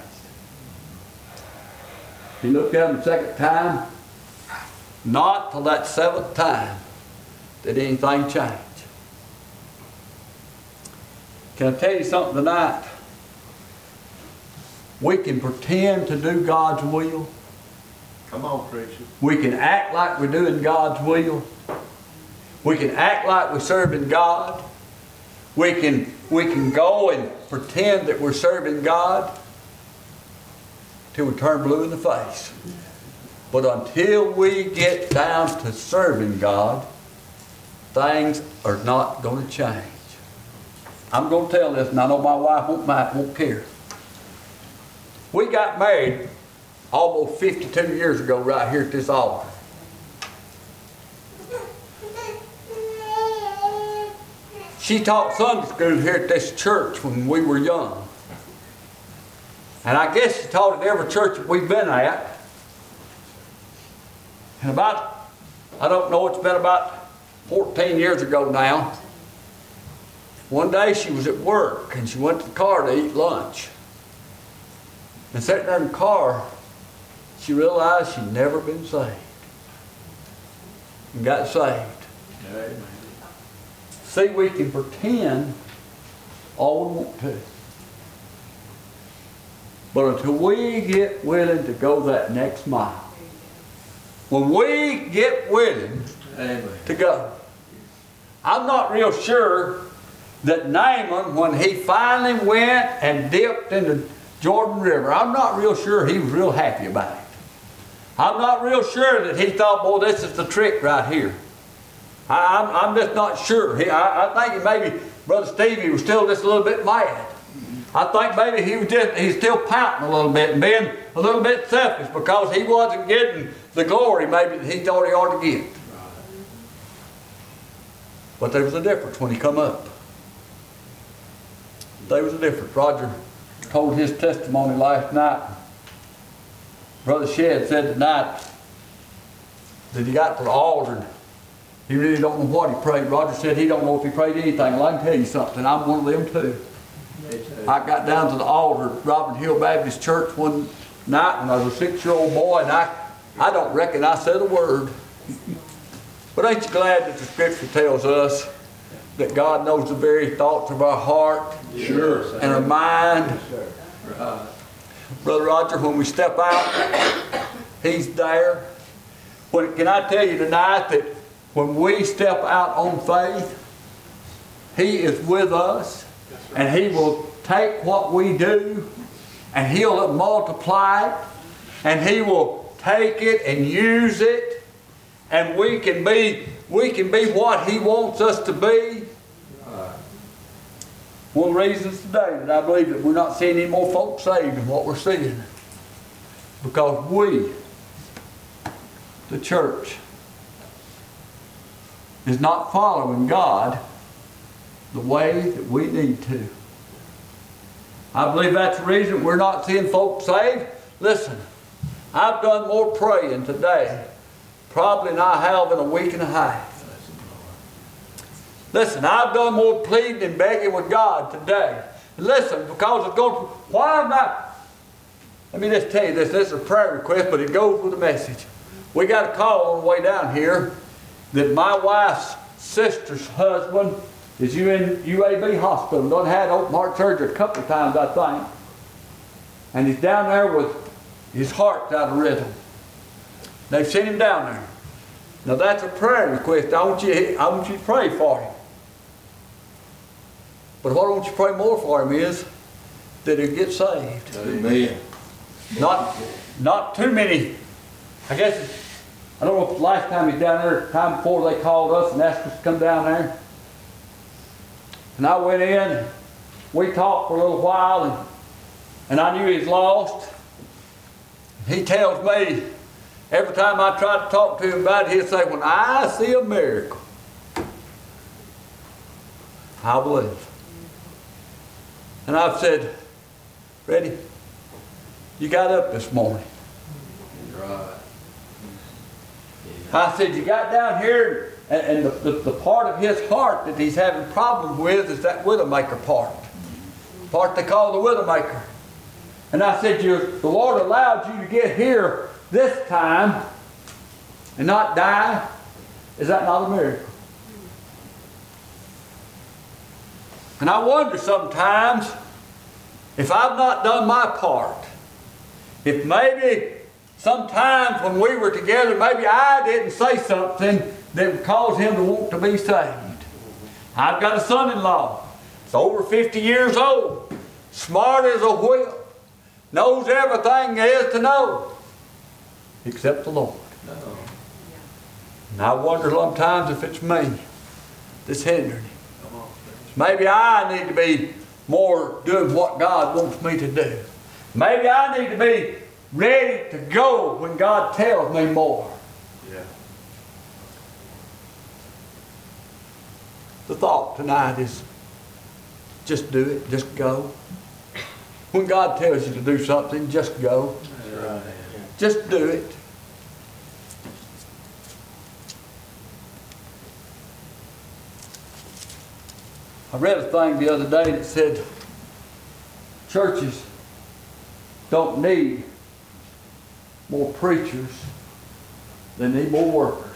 He looked at him the second time, not till that seventh time did anything change. Can I tell you something tonight? We can pretend to do God's will. Come on, preacher. We can act like we're doing God's will. We can act like we're serving God. We can, we can go and pretend that we're serving God till we turn blue in the face. But until we get down to serving God, things are not going to change. I'm going to tell this, and I know my wife won't, won't care. We got married almost fifty-two years ago right here at this altar. She taught Sunday school here at this church when we were young. And I guess she taught at every church that we've been at. And about, I don't know, it's been about fourteen years ago now. One day she was at work and she went to the car to eat lunch. And sitting there in the car, she realized she'd never been saved. And got saved. Amen. See, we can pretend all we want to. But until we get willing to go that next mile, when we get willing Amen. to go, I'm not real sure that Naaman, when he finally went and dipped in the Jordan River, I'm not real sure he was real happy about it. I'm not real sure that he thought, boy, this is the trick right here. I, I'm, I'm just not sure. He, I, I think maybe Brother Stevie was still just a little bit mad. I think maybe he was just, he's still pouting a little bit and being a little bit selfish because he wasn't getting the glory maybe that he thought he ought to get. But there was a difference when he come up. There was a difference. Roger told his testimony last night. Brother Shedd said tonight that he got to the altar and he really don't know what he prayed. Roger said he don't know if he prayed anything. Well, I can tell you something. I'm one of them too. I got down to the altar at Robin Hill Baptist Church one night when I was a six-year-old boy, and I, I don't reckon I said a word. But ain't you glad that the Scripture tells us that God knows the very thoughts of our heart Sure. and our mind? Right. Brother Roger, when we step out, He's there. When, can I tell you tonight that when we step out on faith, He is with us, and He will take what we do, and He'll multiply it, and He will take it and use it, and we can be we can be what He wants us to be. One of the reasons today that I believe that we're not seeing any more folks saved than what we're seeing, because we, the church, is not following God the way that we need to. I believe that's the reason we're not seeing folks saved. Listen, I've done more praying today probably than I have in a week and a half. Listen, I've done more pleading and begging with God today. Listen, because it's going, why am I? Let me just tell you this. This is a prayer request, but it goes with the message. We got a call on the way down here that my wife's sister's husband is you in U A B hospital. Done had open heart surgery a couple of times, I think. And he's down there with his heart out of rhythm. They've sent him down there. Now that's a prayer request. I want you, I want you to pray for him. But what I want you to pray more for him is that he'll get saved. Amen. Not, not too many. I guess, I don't know if the last time he's down there, the time before they called us and asked us to come down there. And I went in, and we talked for a little while, and, and I knew he was lost. He tells me, every time I try to talk to him about it, he'll say, when I see a miracle, I believe. And I've said, Freddie, you got up this morning. Right. I said, you got down here, and, and the, the, the part of his heart that he's having problems with is that widowmaker part. The part they call the widowmaker. And I said, you, the Lord allowed you to get here this time and not die. Is that not a miracle? And I wonder sometimes if I've not done my part, if maybe sometimes when we were together, maybe I didn't say something that would cause him to want to be saved. I've got a son-in-law. He's over fifty years old, smart as a whip, knows everything there is to know, except the Lord. And I wonder sometimes if it's me that's hindering him. Maybe I need to be more doing what God wants me to do. Maybe I need to be ready to go when God tells me more. Yeah. The thought tonight is just do it, just go. When God tells you to do something, just go. That's right. Just do it. I read a thing the other day that said churches don't need more preachers. They need more workers.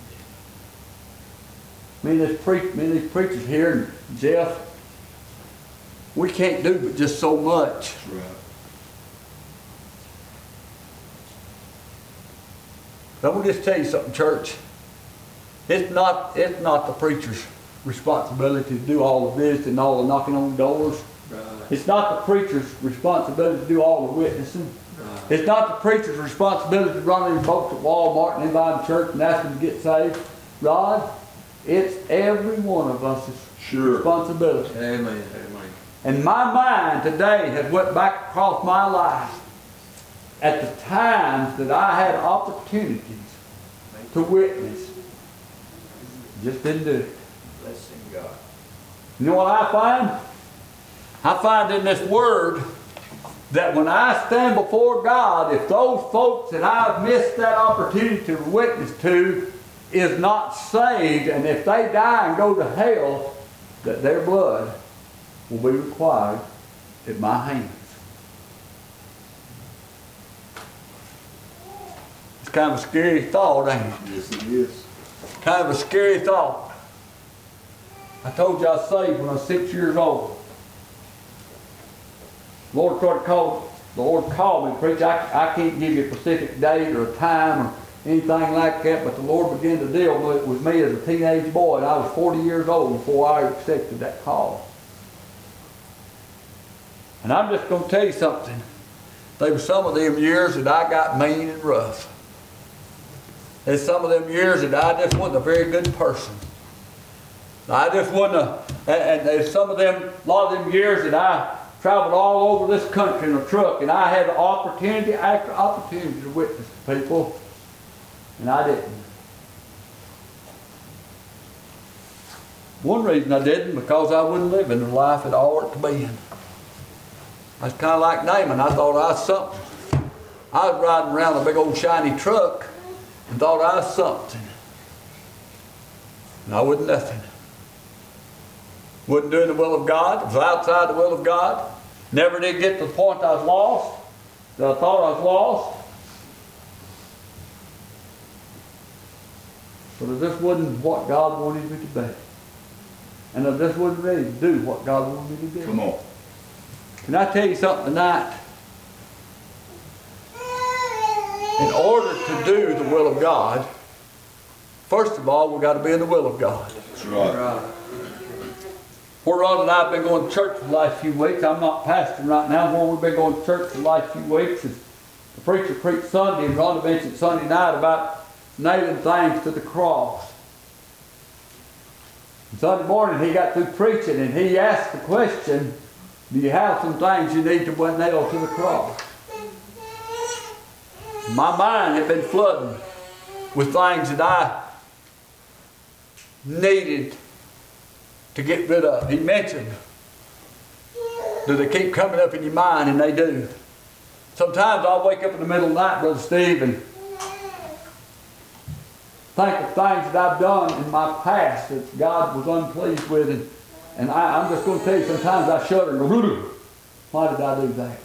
Many of these, pre- many of these preachers here, and Jeff, we can't do but just so much. That's right. Let me just tell you something, church. It's not, it's not the preacher's responsibility to do all the visiting and all the knocking on doors. Right. It's not the preacher's responsibility to do all the witnessing. Right. It's not the preacher's responsibility to run these folks at Walmart and invite them to church and ask them to get saved. Rod, it's every one of us' Sure. responsibility. Amen. Amen. And my mind today has went back across my life at the times that I had opportunities to witness. Just didn't do it. Blessing God. You know what I find? I find in this word that when I stand before God, if those folks that I've missed that opportunity to witness to is not saved, and if they die and go to hell, that their blood will be required at my hands. It's kind of a scary thought, ain't it? Yes, it is. Kind of a scary thought. I told you I was saved when I was six years old. The Lord tried to call, the Lord called me to preach. I, I can't give you a specific date or a time or anything like that, but the Lord began to deal with, with me as a teenage boy, and I was forty years old before I accepted that call. And I'm just going to tell you something. There were some of them years that I got mean and rough. There's some of them years that I just wasn't a very good person. I just wasn't a, and, and there's some of them, a lot of them years that I traveled all over this country in a truck, and I had opportunity after opportunity to witness to people, and I didn't. One reason I didn't, because I wasn't living the life that I ought to be in. I was kind of like Naaman. I thought I was something. I was riding around a big old shiny truck and thought I was something. And I wasn't nothing. Wasn't doing the will of God. Was outside the will of God. Never did get to the point I was lost. That I thought I was lost. But I just wasn't what God wanted me to be. And I just wasn't ready to do what God wanted me to do. Come on. Can I tell you something tonight? In order to do the will of God, first of all, we've got to be in the will of God. That's right. Where Ron and I have been going to church for the last few weeks, I'm not pastoring right now, where we've been going to church for the last few weeks is the preacher preached Sunday, and Ron mentioned Sunday night about nailing things to the cross. And Sunday morning he got through preaching, and he asked the question, do you have some things you need to nail to the cross? My mind had been flooding with things that I needed to get rid of. He mentioned, do they keep coming up in your mind? And they do. Sometimes I'll wake up in the middle of the night, Brother Steve, and think of things that I've done in my past that God was unpleased with. And, and I, I'm just going to tell you, sometimes I shudder and go, why did I do that?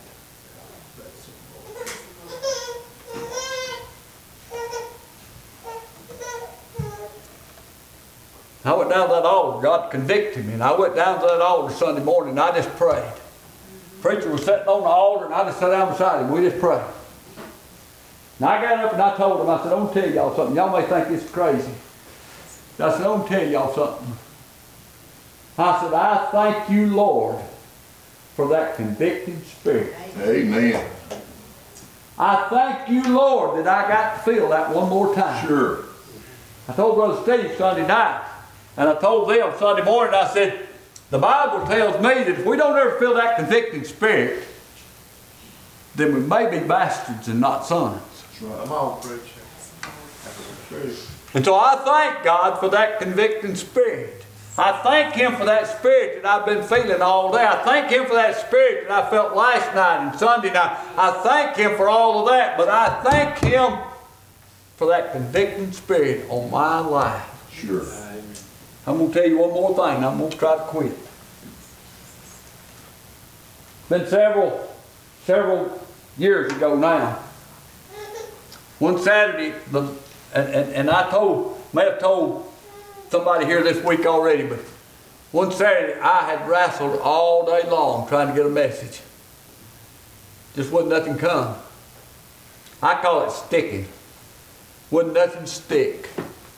I went down to that altar. God convicted me. And I went down to that altar Sunday morning and I just prayed. The preacher was sitting on the altar and I just sat down beside him. We just prayed. And I got up and I told him, I said, I'm going to tell y'all something. Y'all may think this is crazy. I said, I'm going to tell y'all something. I said, I thank you, Lord, for that convicting spirit. Amen. I thank you, Lord, that I got to feel that one more time. Sure. I told Brother Steve Sunday night, and I told them Sunday morning, I said, the Bible tells me that if we don't ever feel that convicting spirit, then we may be bastards and not sons. That's right. Come on, preacher. True. And so I thank God for that convicting spirit. I thank Him for that spirit that I've been feeling all day. I thank Him for that spirit that I felt last night and Sunday night. I thank Him for all of that, but I thank Him for that convicting spirit on my life. Sure. I'm going to tell you one more thing. I'm going to try to quit. Been several, several years ago now. One Saturday, the, and, and, and I told, may have told somebody here this week already, but one Saturday I had wrestled all day long trying to get a message. Just wouldn't nothing come. I call it sticking. Wouldn't nothing stick.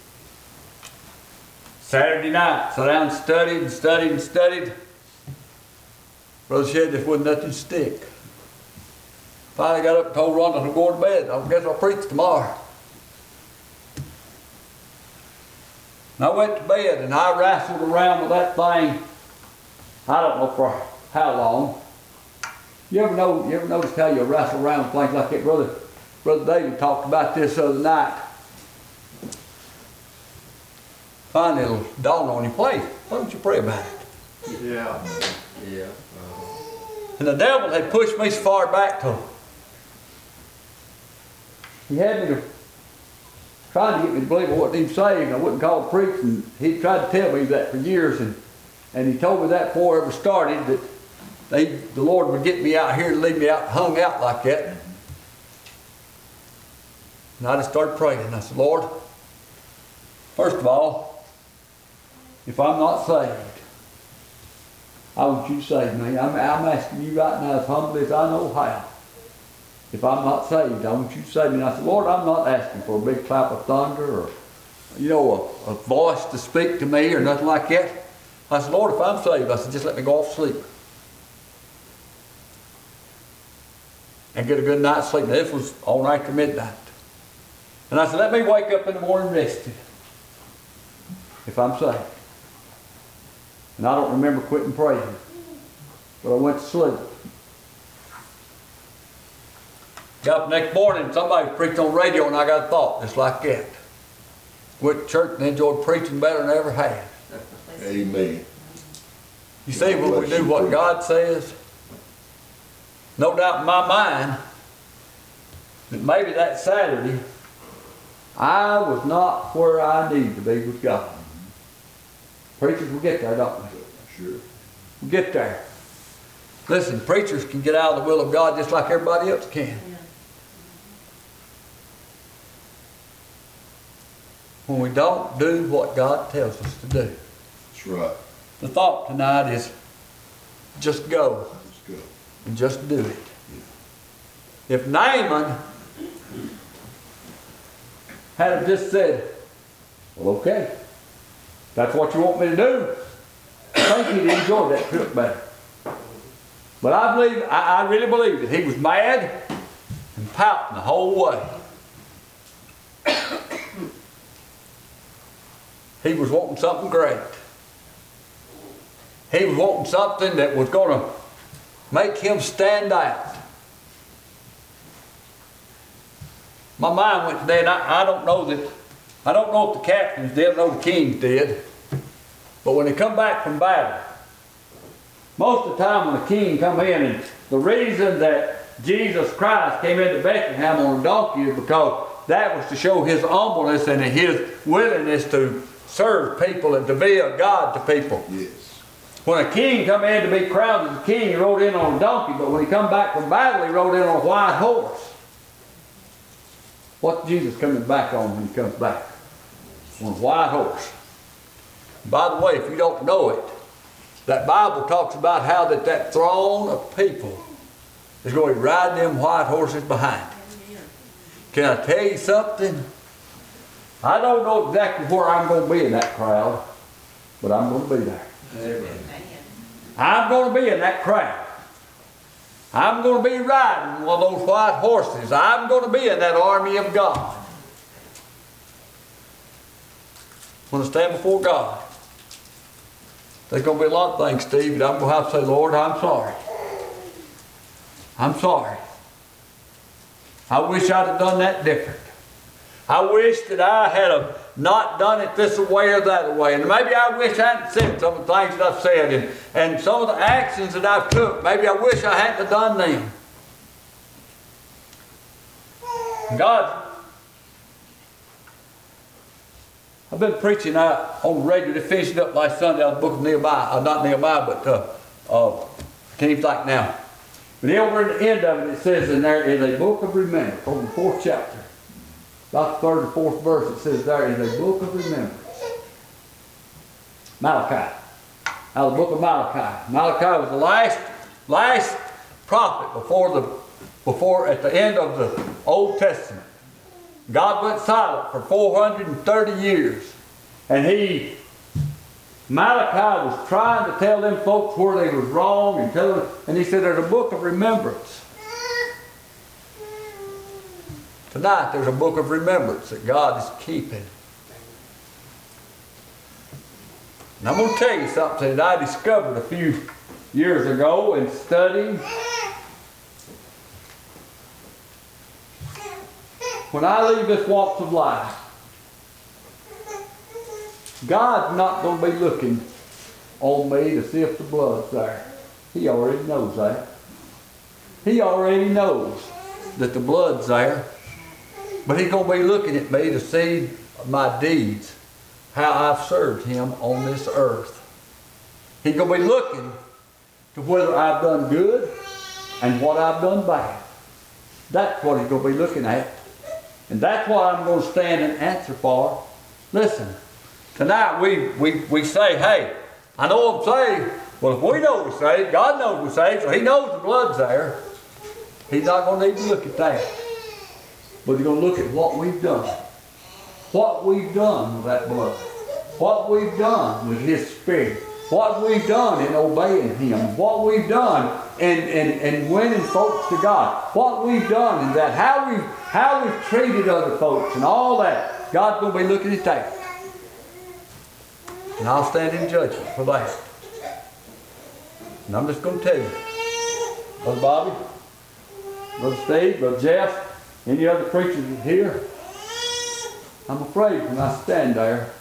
Saturday night, sat down and studied and studied and studied. Brother Shed, just wouldn't nothing stick. Finally got up and told Rhonda to go to bed. I guess I'll preach tomorrow. And I went to bed and I wrestled around with that thing. I don't know for how long. You ever know? You ever notice how you wrestle around with things like that? Brother, Brother David talked about this the other night. Finally, it'll dawn on you. Please, why don't you pray about it? Yeah. Yeah. And the devil had pushed me so far back to him. He had me to trying to get me to believe I wasn't even saved. I wouldn't call it preaching. He tried to tell me that for years, and, and he told me that before I ever started, that they, the Lord would get me out here and leave me out, hung out like that. And I just started praying. And I said, Lord, first of all, if I'm not saved, I want you to save me. I'm, I'm asking you right now as humbly as I know how. If I'm not saved, I want you to save me. And I said, Lord, I'm not asking for a big clap of thunder or, you know, a, a voice to speak to me or nothing like that. I said, Lord, if I'm saved, I said, just let me go off to sleep. And get a good night's sleep. Now, this was all night to midnight. And I said, let me wake up in the morning rested. If I'm saved. And I don't remember quitting praying. But I went to sleep. Got up the next morning, somebody was preaching on the radio, and I got a thought just like that. Went to church and enjoyed preaching better than I ever had. Amen. You see, when we do what God says, no doubt in my mind that maybe that Saturday I was not where I needed to be with God. Preachers will get there, don't we? Sure. We'll get there. Listen, preachers can get out of the will of God just like everybody else can. When we don't do what God tells us to do. That's right. The thought tonight is just go. Let's go. And just do it. If Naaman had just said, well, okay, that's what you want me to do, I think he'd enjoy that trip better. But I believe, I, I really believe that he was mad and pouting the whole way. He was wanting something great. He was wanting something that was going to make him stand out. My mind went to that, and I, I don't know that, I don't know if the captains did, I know the kings did, but when they come back from battle, most of the time when the king come in, and the reason that Jesus Christ came into Bethlehem on a donkey is because that was to show his humbleness and his willingness to serve people and to be a God to people. Yes. When a king come in to be crowned as a king, he rode in on a donkey, but when he come back from battle, he rode in on a white horse. What's Jesus coming back on when he comes back? On a white horse. By the way, if you don't know it, that Bible talks about how that, that throng of people is going to be riding them white horses behind him. Can I tell you something? I don't know exactly where I'm going to be in that crowd, but I'm going to be there. Amen. I'm going to be in that crowd. I'm going to be riding one of those white horses. I'm going to be in that army of God. When I stand before God, there's going to be a lot of things, Steve, and I'm going to have to say, Lord, I'm sorry. I'm sorry. I wish I'd have done that different. I wish that I had have not done it this way or that way. And maybe I wish I hadn't said some of the things that I've said and, and some of the actions that I've took. Maybe I wish I hadn't have done them. God, I've been preaching out on the radio to finish it up last Sunday out of the book of Nehemiah. Uh, not Nehemiah, but uh, uh, I can't even think now. But then over in the end of it, it says in there is a book of remembrance, over the fourth chapter. About the third or fourth verse, it says there is a book of remembrance. Malachi. Out of the book of Malachi. Malachi was the last, last prophet before the, before at the end of the Old Testament. God went silent for four hundred thirty years. And he, Malachi was trying to tell them folks where they was wrong and tell them, and he said there's a book of remembrance. Tonight there's a book of remembrance that God is keeping. And I'm going to tell you something that I discovered a few years ago in studying. When I leave this walk of life, God's not going to be looking on me to see if the blood's there. He already knows that. He already knows that the blood's there. But He's going to be looking at me to see my deeds, how I've served Him on this earth. He's going to be looking to whether I've done good and what I've done bad. That's what He's going to be looking at. And that's what I'm going to stand and answer for. Listen, tonight we, we, we say, hey, I know I'm saved. Well, if we know we're saved, God knows we're saved, so He knows the blood's there. He's not going to need to look at that. But He's going to look at what we've done. What we've done with that blood. What we've done with His Spirit. What we've done in obeying Him. What we've done in, in, in winning folks to God. What we've done in that. How we've, how we've treated other folks and all that. God's going to be looking at that. And I'll stand in judgment for that. And I'm just going to tell you. Brother Bobby, Brother Steve, Brother Jeff, any other preachers here, I'm afraid when I stand there,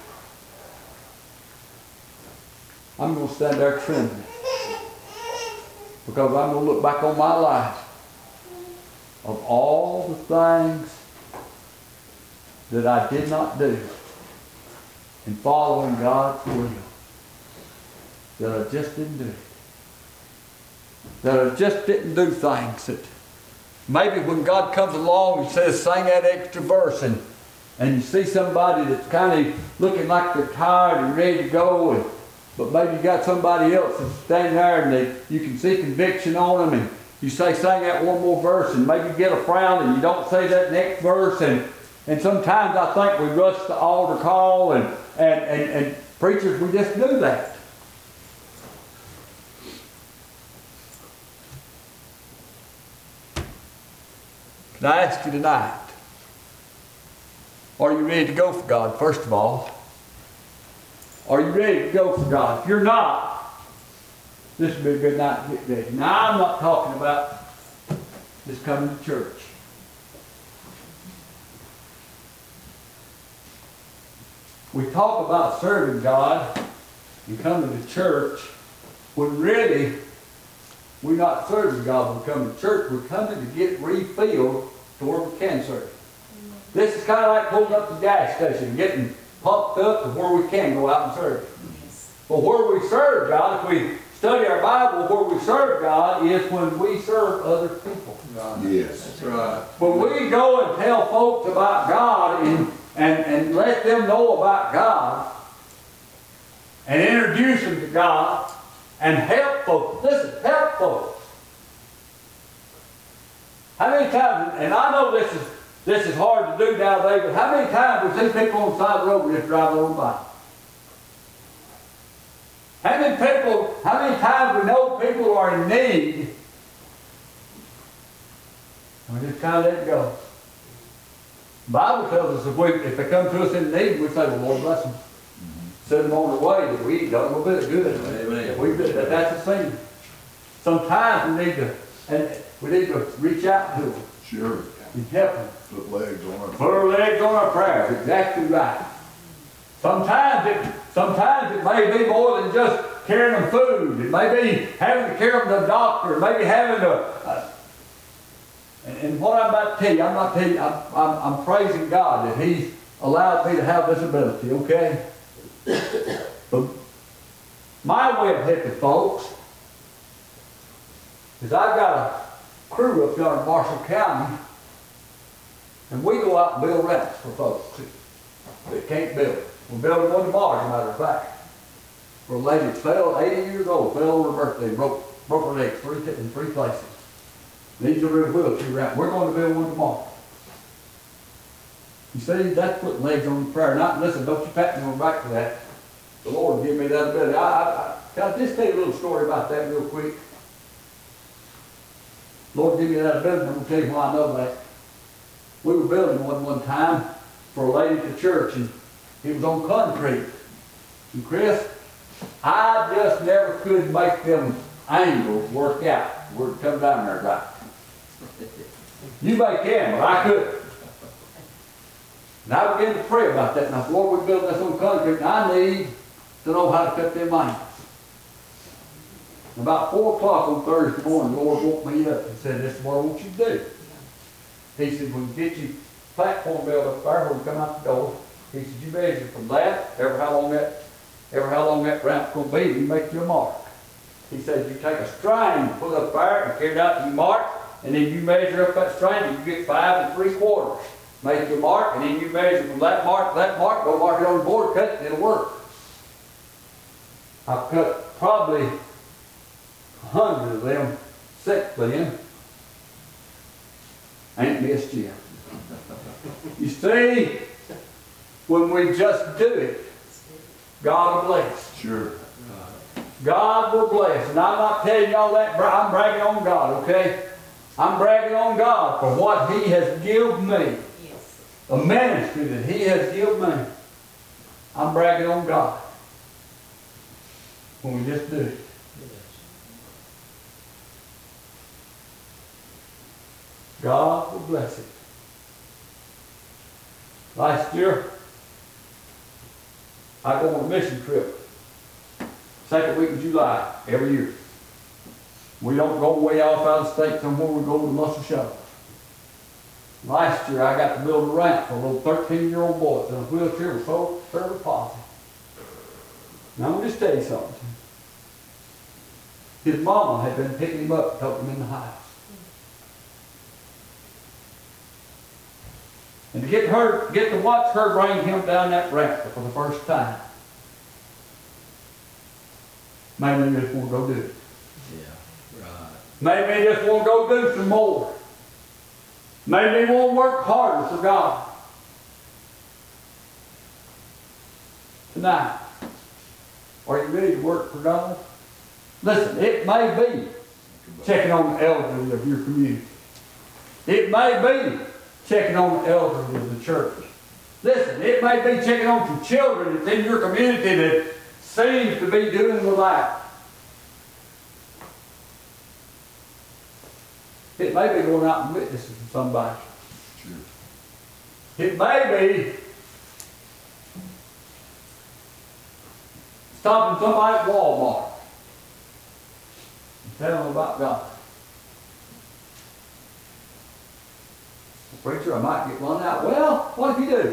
I'm going to stand there trembling. Because I'm going to look back on my life of all the things that I did not do in following God's will. That I just didn't do. That I just didn't do things that maybe when God comes along and says, sing that extra verse, and, and you see somebody that's kind of looking like they're tired and ready to go, and, but maybe you got somebody else that's standing there and they, you can see conviction on them, and you say, sing that one more verse, and maybe you get a frown and you don't say that next verse, and, and sometimes I think we rush the altar call, and, and, and, and preachers, we just do that. Can I ask you tonight, are you ready to go for God, first of all? Are you ready to go for God? If you're not, this would be a good night to get ready. Now, I'm not talking about just coming to church. We talk about serving God and coming to church when really we're not serving God when we come to church. We're coming to get refilled to where we can serve. This is kind of like pulling up to the gas station, getting pumped up to where we can go out and serve. But where we serve God, if we study our Bible, where we serve God is when we serve other people. Yes, that's right. When we go and tell folks about God and, and, and let them know about God and introduce them to God, and help folks. Listen, help folks. How many times, and I know this is this is hard to do nowadays, but how many times we see people on the side of the road we just drive over by? How many people, how many times we know people are in need, and we just kind of let it go? The Bible tells us if, we, if they come to us in need, we say, well, Lord bless them. Send them on their way that we done a little bit of good. Amen. We, that, that's the thing. Sometimes we need to, and we need to reach out to them. Sure. And help them. Put legs on our Put our legs on our prayers. Exactly right. Sometimes it, sometimes it may be more than just carrying them food. It may be having to carry them to the doctor. Maybe having to. Uh, and, and what I'm about to tell you, I'm not telling you. I'm, I'm, I'm praising God that He's allowed me to have this ability. Okay. But my way of helping folks is I've got a crew up there in Marshall County, and we go out and build ramps for folks that can't build. We're building one tomorrow, as a matter of fact. For a lady that fell, eighty years old, fell on her birthday, broke, broke her leg three, in three places. Needs a real wheelchair ramp. We're going to build one tomorrow. You see, that's putting legs on the prayer. Not, listen, don't you pat me on the back for that. The Lord give me that ability. I, I, I, can I just tell you a little story about that real quick? Lord give me that ability, I'm going to tell you why I know that. We were building one one time for a lady at the church, and it was on concrete. And Chris, I just never could make them angles work out where it come down there right. You may can, but I couldn't. And I began to pray about that. Now, Lord, we're building this on concrete, and I need to know how to cut them angles. About four o'clock on Thursday morning, the Lord woke me up and said, "This is what I want you to do." He said, "When you get your platform built up there, when we come out the door," he said, "you measure from that, ever how long that, ever how long that ramp's going to be, and you make your mark." He said, "You take a string, put it up there, and carry it out to your mark, and then you measure up that string, and you get five and three quarters. Make your mark, and then you measure from that mark to that mark, go mark it on the board, cut it, and it'll work." I've cut probably a hundred of them six then. Ain't missed yet. You see, when we just do it, God will bless. Sure. God will bless. And I'm not telling y'all that, I'm bragging on God, okay? I'm bragging on God for what He has given me. Yes. The ministry that He has given me. I'm bragging on God. When we just do it. God will bless it. Last year, I go on a mission trip. Second week of July, every year. We don't go way off out of state somewhere, we go to the Muscle Shoals. Last year, I got to build a ramp for a little thirteen-year-old boy in a wheelchair with so cerebral palsy. Now, I'm going to just tell you something. His mama had been picking him up and helping him in the house. And to get her, get to watch her bring him down that ramp for the first time, made me just want to go do it. Yeah, right. Made me just want to go do some more. Made me want to work harder for God. Tonight, are you ready to work for God? Listen, it may be checking on the elderly of your community. It may be checking on the elderly of the church. Listen, it may be checking on some children that's in your community that seems to be doing without. It may be going out and witnessing to somebody. Sure. It may be stopping somebody at Walmart and telling them about God. Preacher, I might get run out. Well, what if you do?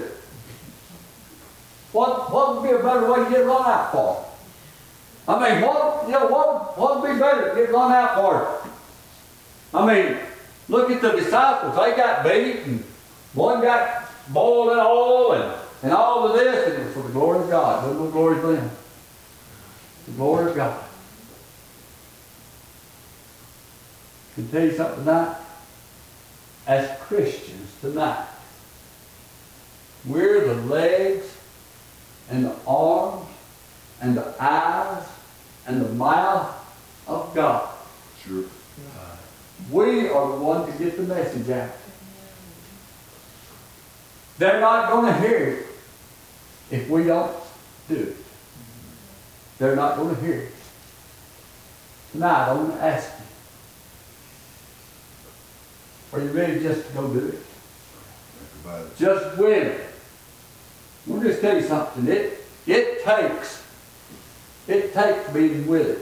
What, what would be a better way to get run out for? I mean, what, you know, what, what would be better to get run out for? I mean, look at the disciples. They got beat, and one got boiled in oil, and, and all of this, and it was for the glory of God. It wasn't the glory of them. The glory of God. I can tell you something tonight. As Christians tonight, we're the legs and the arms and the eyes and the mouth of God. Sure. We are the ones to get the message out. They're not going to hear it if we don't do it. They're not going to hear it. Tonight, I want to ask you, are you ready just to go do it? Just win it. Let me just tell you something. It, it takes, it takes being willing.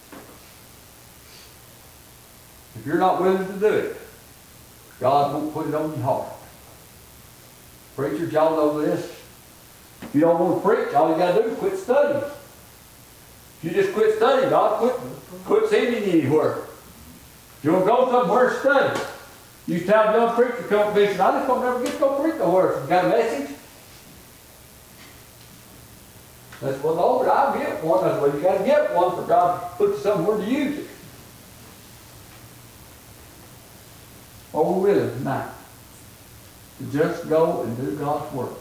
If you're not willing to do it, God won't put it on your heart. Preachers, y'all know this. If you don't want to preach, all you got to do is quit studying. If you just quit studying, God quit, quit sending you anywhere. If you want to go somewhere, study. You used to have a young preacher come to visit. I just don't never get to go preach nowhere. You got a message? That's well, Lord, I'll get one. That's well, you got to get one for God to put you somewhere to use it. Are we willing tonight to just go and do God's work?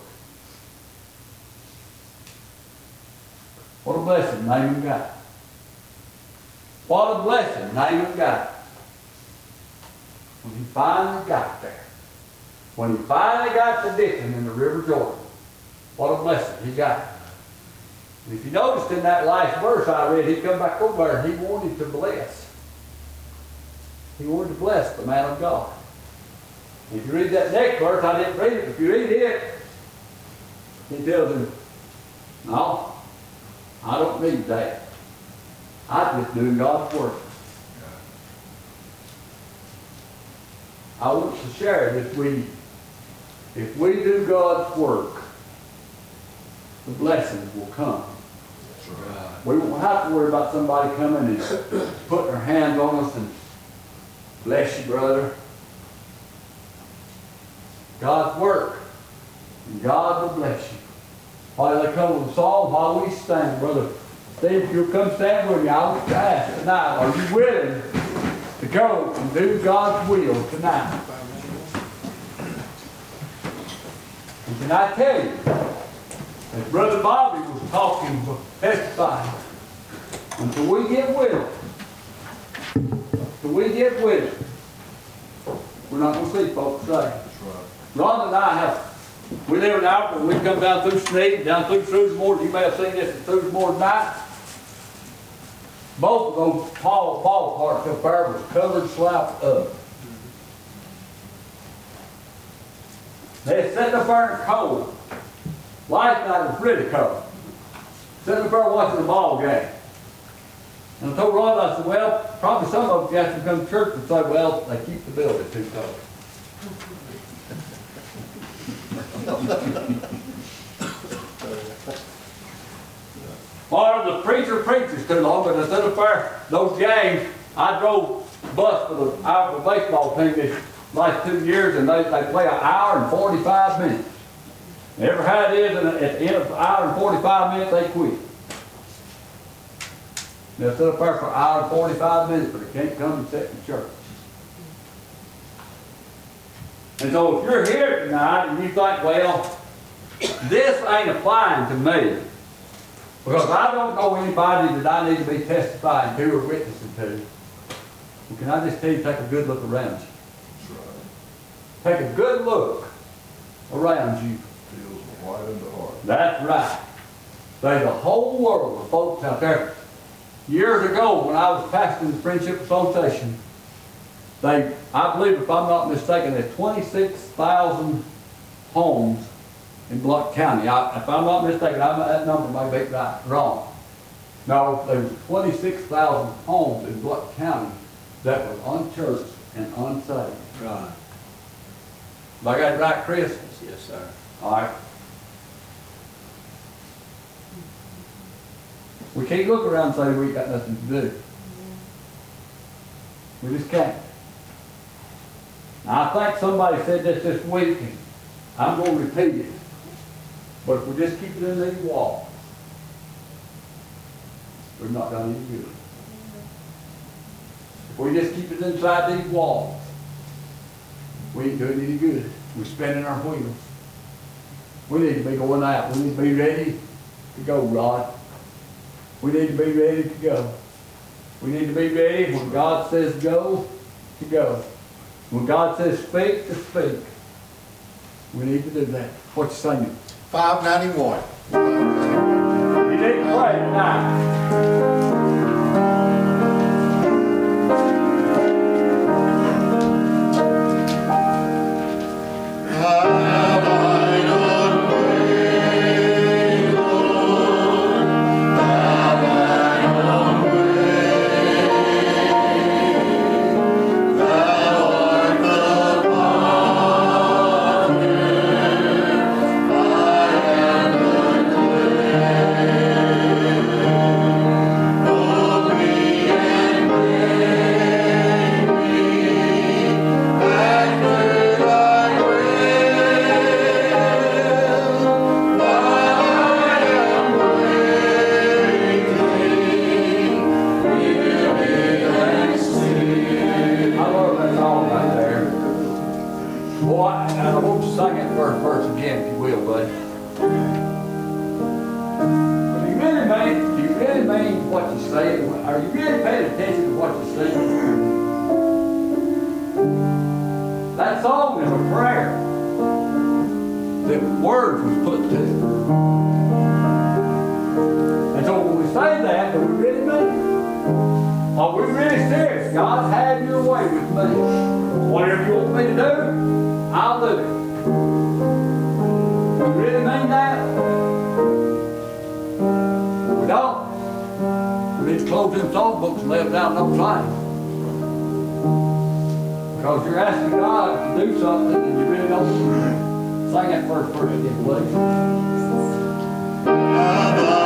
What a blessing, Naaman got. What a blessing, Naaman got. When he finally got there. When he finally got to dipping in the River Jordan. What a blessing he got. And if you noticed in that last verse I read, he come back over there and he wanted to bless. He wanted to bless the man of God. If you read that next verse, I didn't read it. If you read it, he tells him, no, I don't need that. I'm just doing God's work. I want to share that we, if we do God's work, the blessings will come. Right. We won't have to worry about somebody coming and putting their hands on us and bless you, brother. God's work, and God will bless you. While they come with the song, while we stand, brother Steve, if you'll come stand with me, I want to ask tonight, are you willing to go and do God's will tonight? And can I tell you, as Brother Bobby was talking, testifying, until we get with him, until we get with him, we're not going to see folks say. Ron and I have, we live in Alfred, we come down through Sneak, down through Susamore. You may have seen this at Susamore tonight. Both of those tall fall parts up there was covered slap up. They had sitting up there in the cold. Last night was really cold. Sitting up there watching the ball game. And I told Ron, I said, well, probably some of them got to come to church and say, well, they keep the building too cold. Or the preacher preaches too long, but instead of fair, those games, I drove bus for the Iowa baseball team this last two years, and they, they play an hour and forty-five minutes. Ever how it is, and at the end of an hour and forty-five minutes, they quit. They'll sit up there for an hour and forty-five minutes, but they can't come and sit in church. And so if you're here tonight and you think, well, this ain't applying to me, because I don't know anybody that I need to be testifying to or witnessing to, well, can I just tell you, take a good look around you. Take a good look around you. That's right. There's a whole world of folks out there. Years ago, when I was pastoring the Friendship Association, they, I believe, if I'm not mistaken, there's twenty-six thousand homes in Blount County. I, if I'm not mistaken, I, that number might be right, wrong. No, there's twenty-six thousand homes in Blount County that were unchurched and unsaved. Right. Have I got it right, Chris? Yes, sir. All right. We can't look around and say we ain't got nothing to do. We just can't. Now, I think somebody said this this week, and I'm going to repeat it. But if we just keep it in these walls, we're not done any good. If we just keep it inside these walls, we ain't doing any good. We're spinning our wheels. We need to be going out. We need to be ready to go, Rod. We need to be ready to go. We need to be ready when God says go, to go. When God says speak, to speak. We need to do that. What you singing? five ninety-one. You need to pray tonight. Thank you. Boy, I want you to sing that first verse again, if you will, buddy. Do you really mean, do you really mean what you say? Are you really paying attention to what you say? That song is a prayer that words was put to. And so when we say that, do we really mean it? Are we really serious? God, have your way with me. Whatever you want me to do, I'll do it. Do we really mean that? We don't. We need to close them songbooks and lay them down and don't sing. Because you're asking God to do something and you really don't. Sing that first verse again, please.